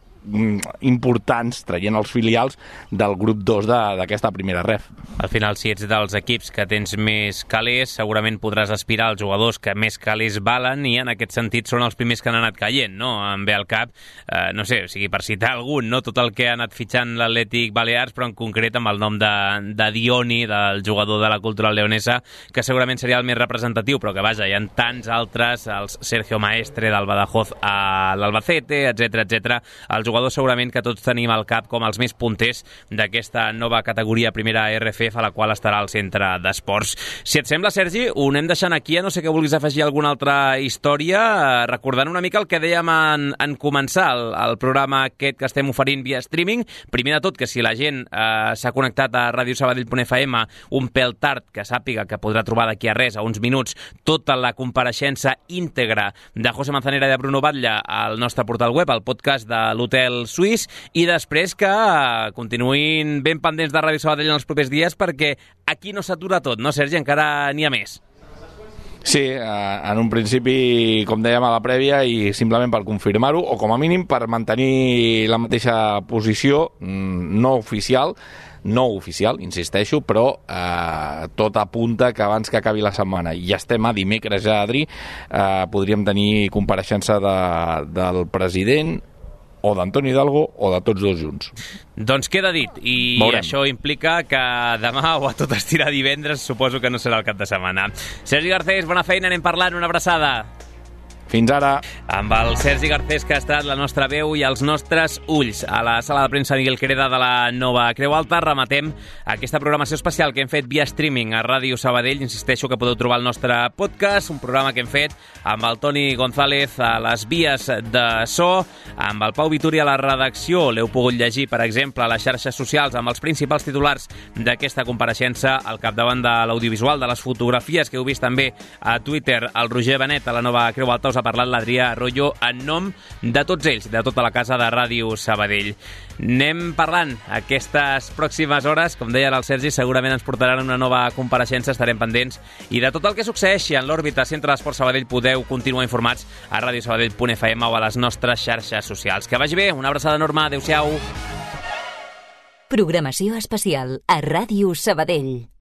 importants, traient els filials del grup dos d'aquesta primera ref. Al final, si ets dels equips que tens més calés, segurament podràs aspirar als jugadors que més calés valen, i en aquest sentit són els primers que han anat caient, no? Em ve al cap, eh, no sé, o sigui, per citar algun, no? Tot el que ha anat fitxant l'Atlètic Balears, però en concret amb el nom de, de Dioni, del jugador de la Cultural Leonesa, que segurament seria el més representatiu, però que, vaja, hi ha tants altres, els Sergio Maestre del Badajoz a l'Albacete, etcètera, etcètera. Els jugadors segurament que tots tenim al cap com els més punters d'aquesta nova categoria primera R F F, a la qual estarà al centre d'esports. Si et sembla, Sergi, ho anem deixant aquí, a no sé que vulguis afegir alguna altra història, recordant una mica el que dèiem en, en començar el, el programa aquest que estem oferint via streaming. Primer de tot, que si la gent eh, s'ha connectat a ràdio sabadell punt f m un pèl tard, que sàpiga que podrà trobar d'aquí a res, a uns minuts, tota la compareixença íntegra de José Manzanera i de Bruno Batlle al nostre portal web, al podcast de l'Hotel Suís, i després que continuïn ben pendents de Ràdio Sabadell en els propers dies, perquè aquí no s'atura tot, no, Sergi? Encara n'hi ha més. Sí, en un principi, com dèiem a la prèvia, i simplement per confirmar-ho, o com a mínim per mantenir la mateixa posició, no oficial, no oficial, insisteixo, però eh, tot apunta que abans que acabi la setmana, i estem a dimecres ja, Adri, eh, podríem tenir compareixença de, del president, o d'Antonio Hidalgo, o de tots dos junts. Doncs queda dit, i Veurem. Això implica que demà o a tot estirar divendres suposo que no serà el cap de setmana. Sergi Garcés, bona feina, anem parlant, una abraçada. Fins ara. Amb el Sergi Garcés, que ha estat la nostra veu i els nostres ulls a la sala de premsa Miguel Quereda de la Nova Creu Alta, rematem aquesta programació especial que hem fet via streaming a Ràdio Sabadell. Insisteixo que podeu trobar el nostre podcast, un programa que hem fet amb el Toni González a les vies de so, amb el Pau Vituri a la redacció. L'heu pogut llegir, per exemple, a les xarxes socials amb els principals titulars d'aquesta compareixença, al capdavant de l'audiovisual, de les fotografies que heu vist també a Twitter, el Roger Benet a la Nova Creu Alta. Us ha parlat l'Adrià Arroyo en nom de tots ells, de tota la casa de Ràdio Sabadell. Anem parlant aquestes pròximes hores, com deia el Sergi, segurament ens portaran una nova compareixença, estarem pendents, i de tot el que succeeixi en l'òrbita Centre d'Esport Sabadell podeu continuar informats a ràdio sabadell punt f m o a les nostres xarxes socials. Que vagi bé, una abraçada enorme, adeu-siau. Programació especial a Ràdio Sabadell.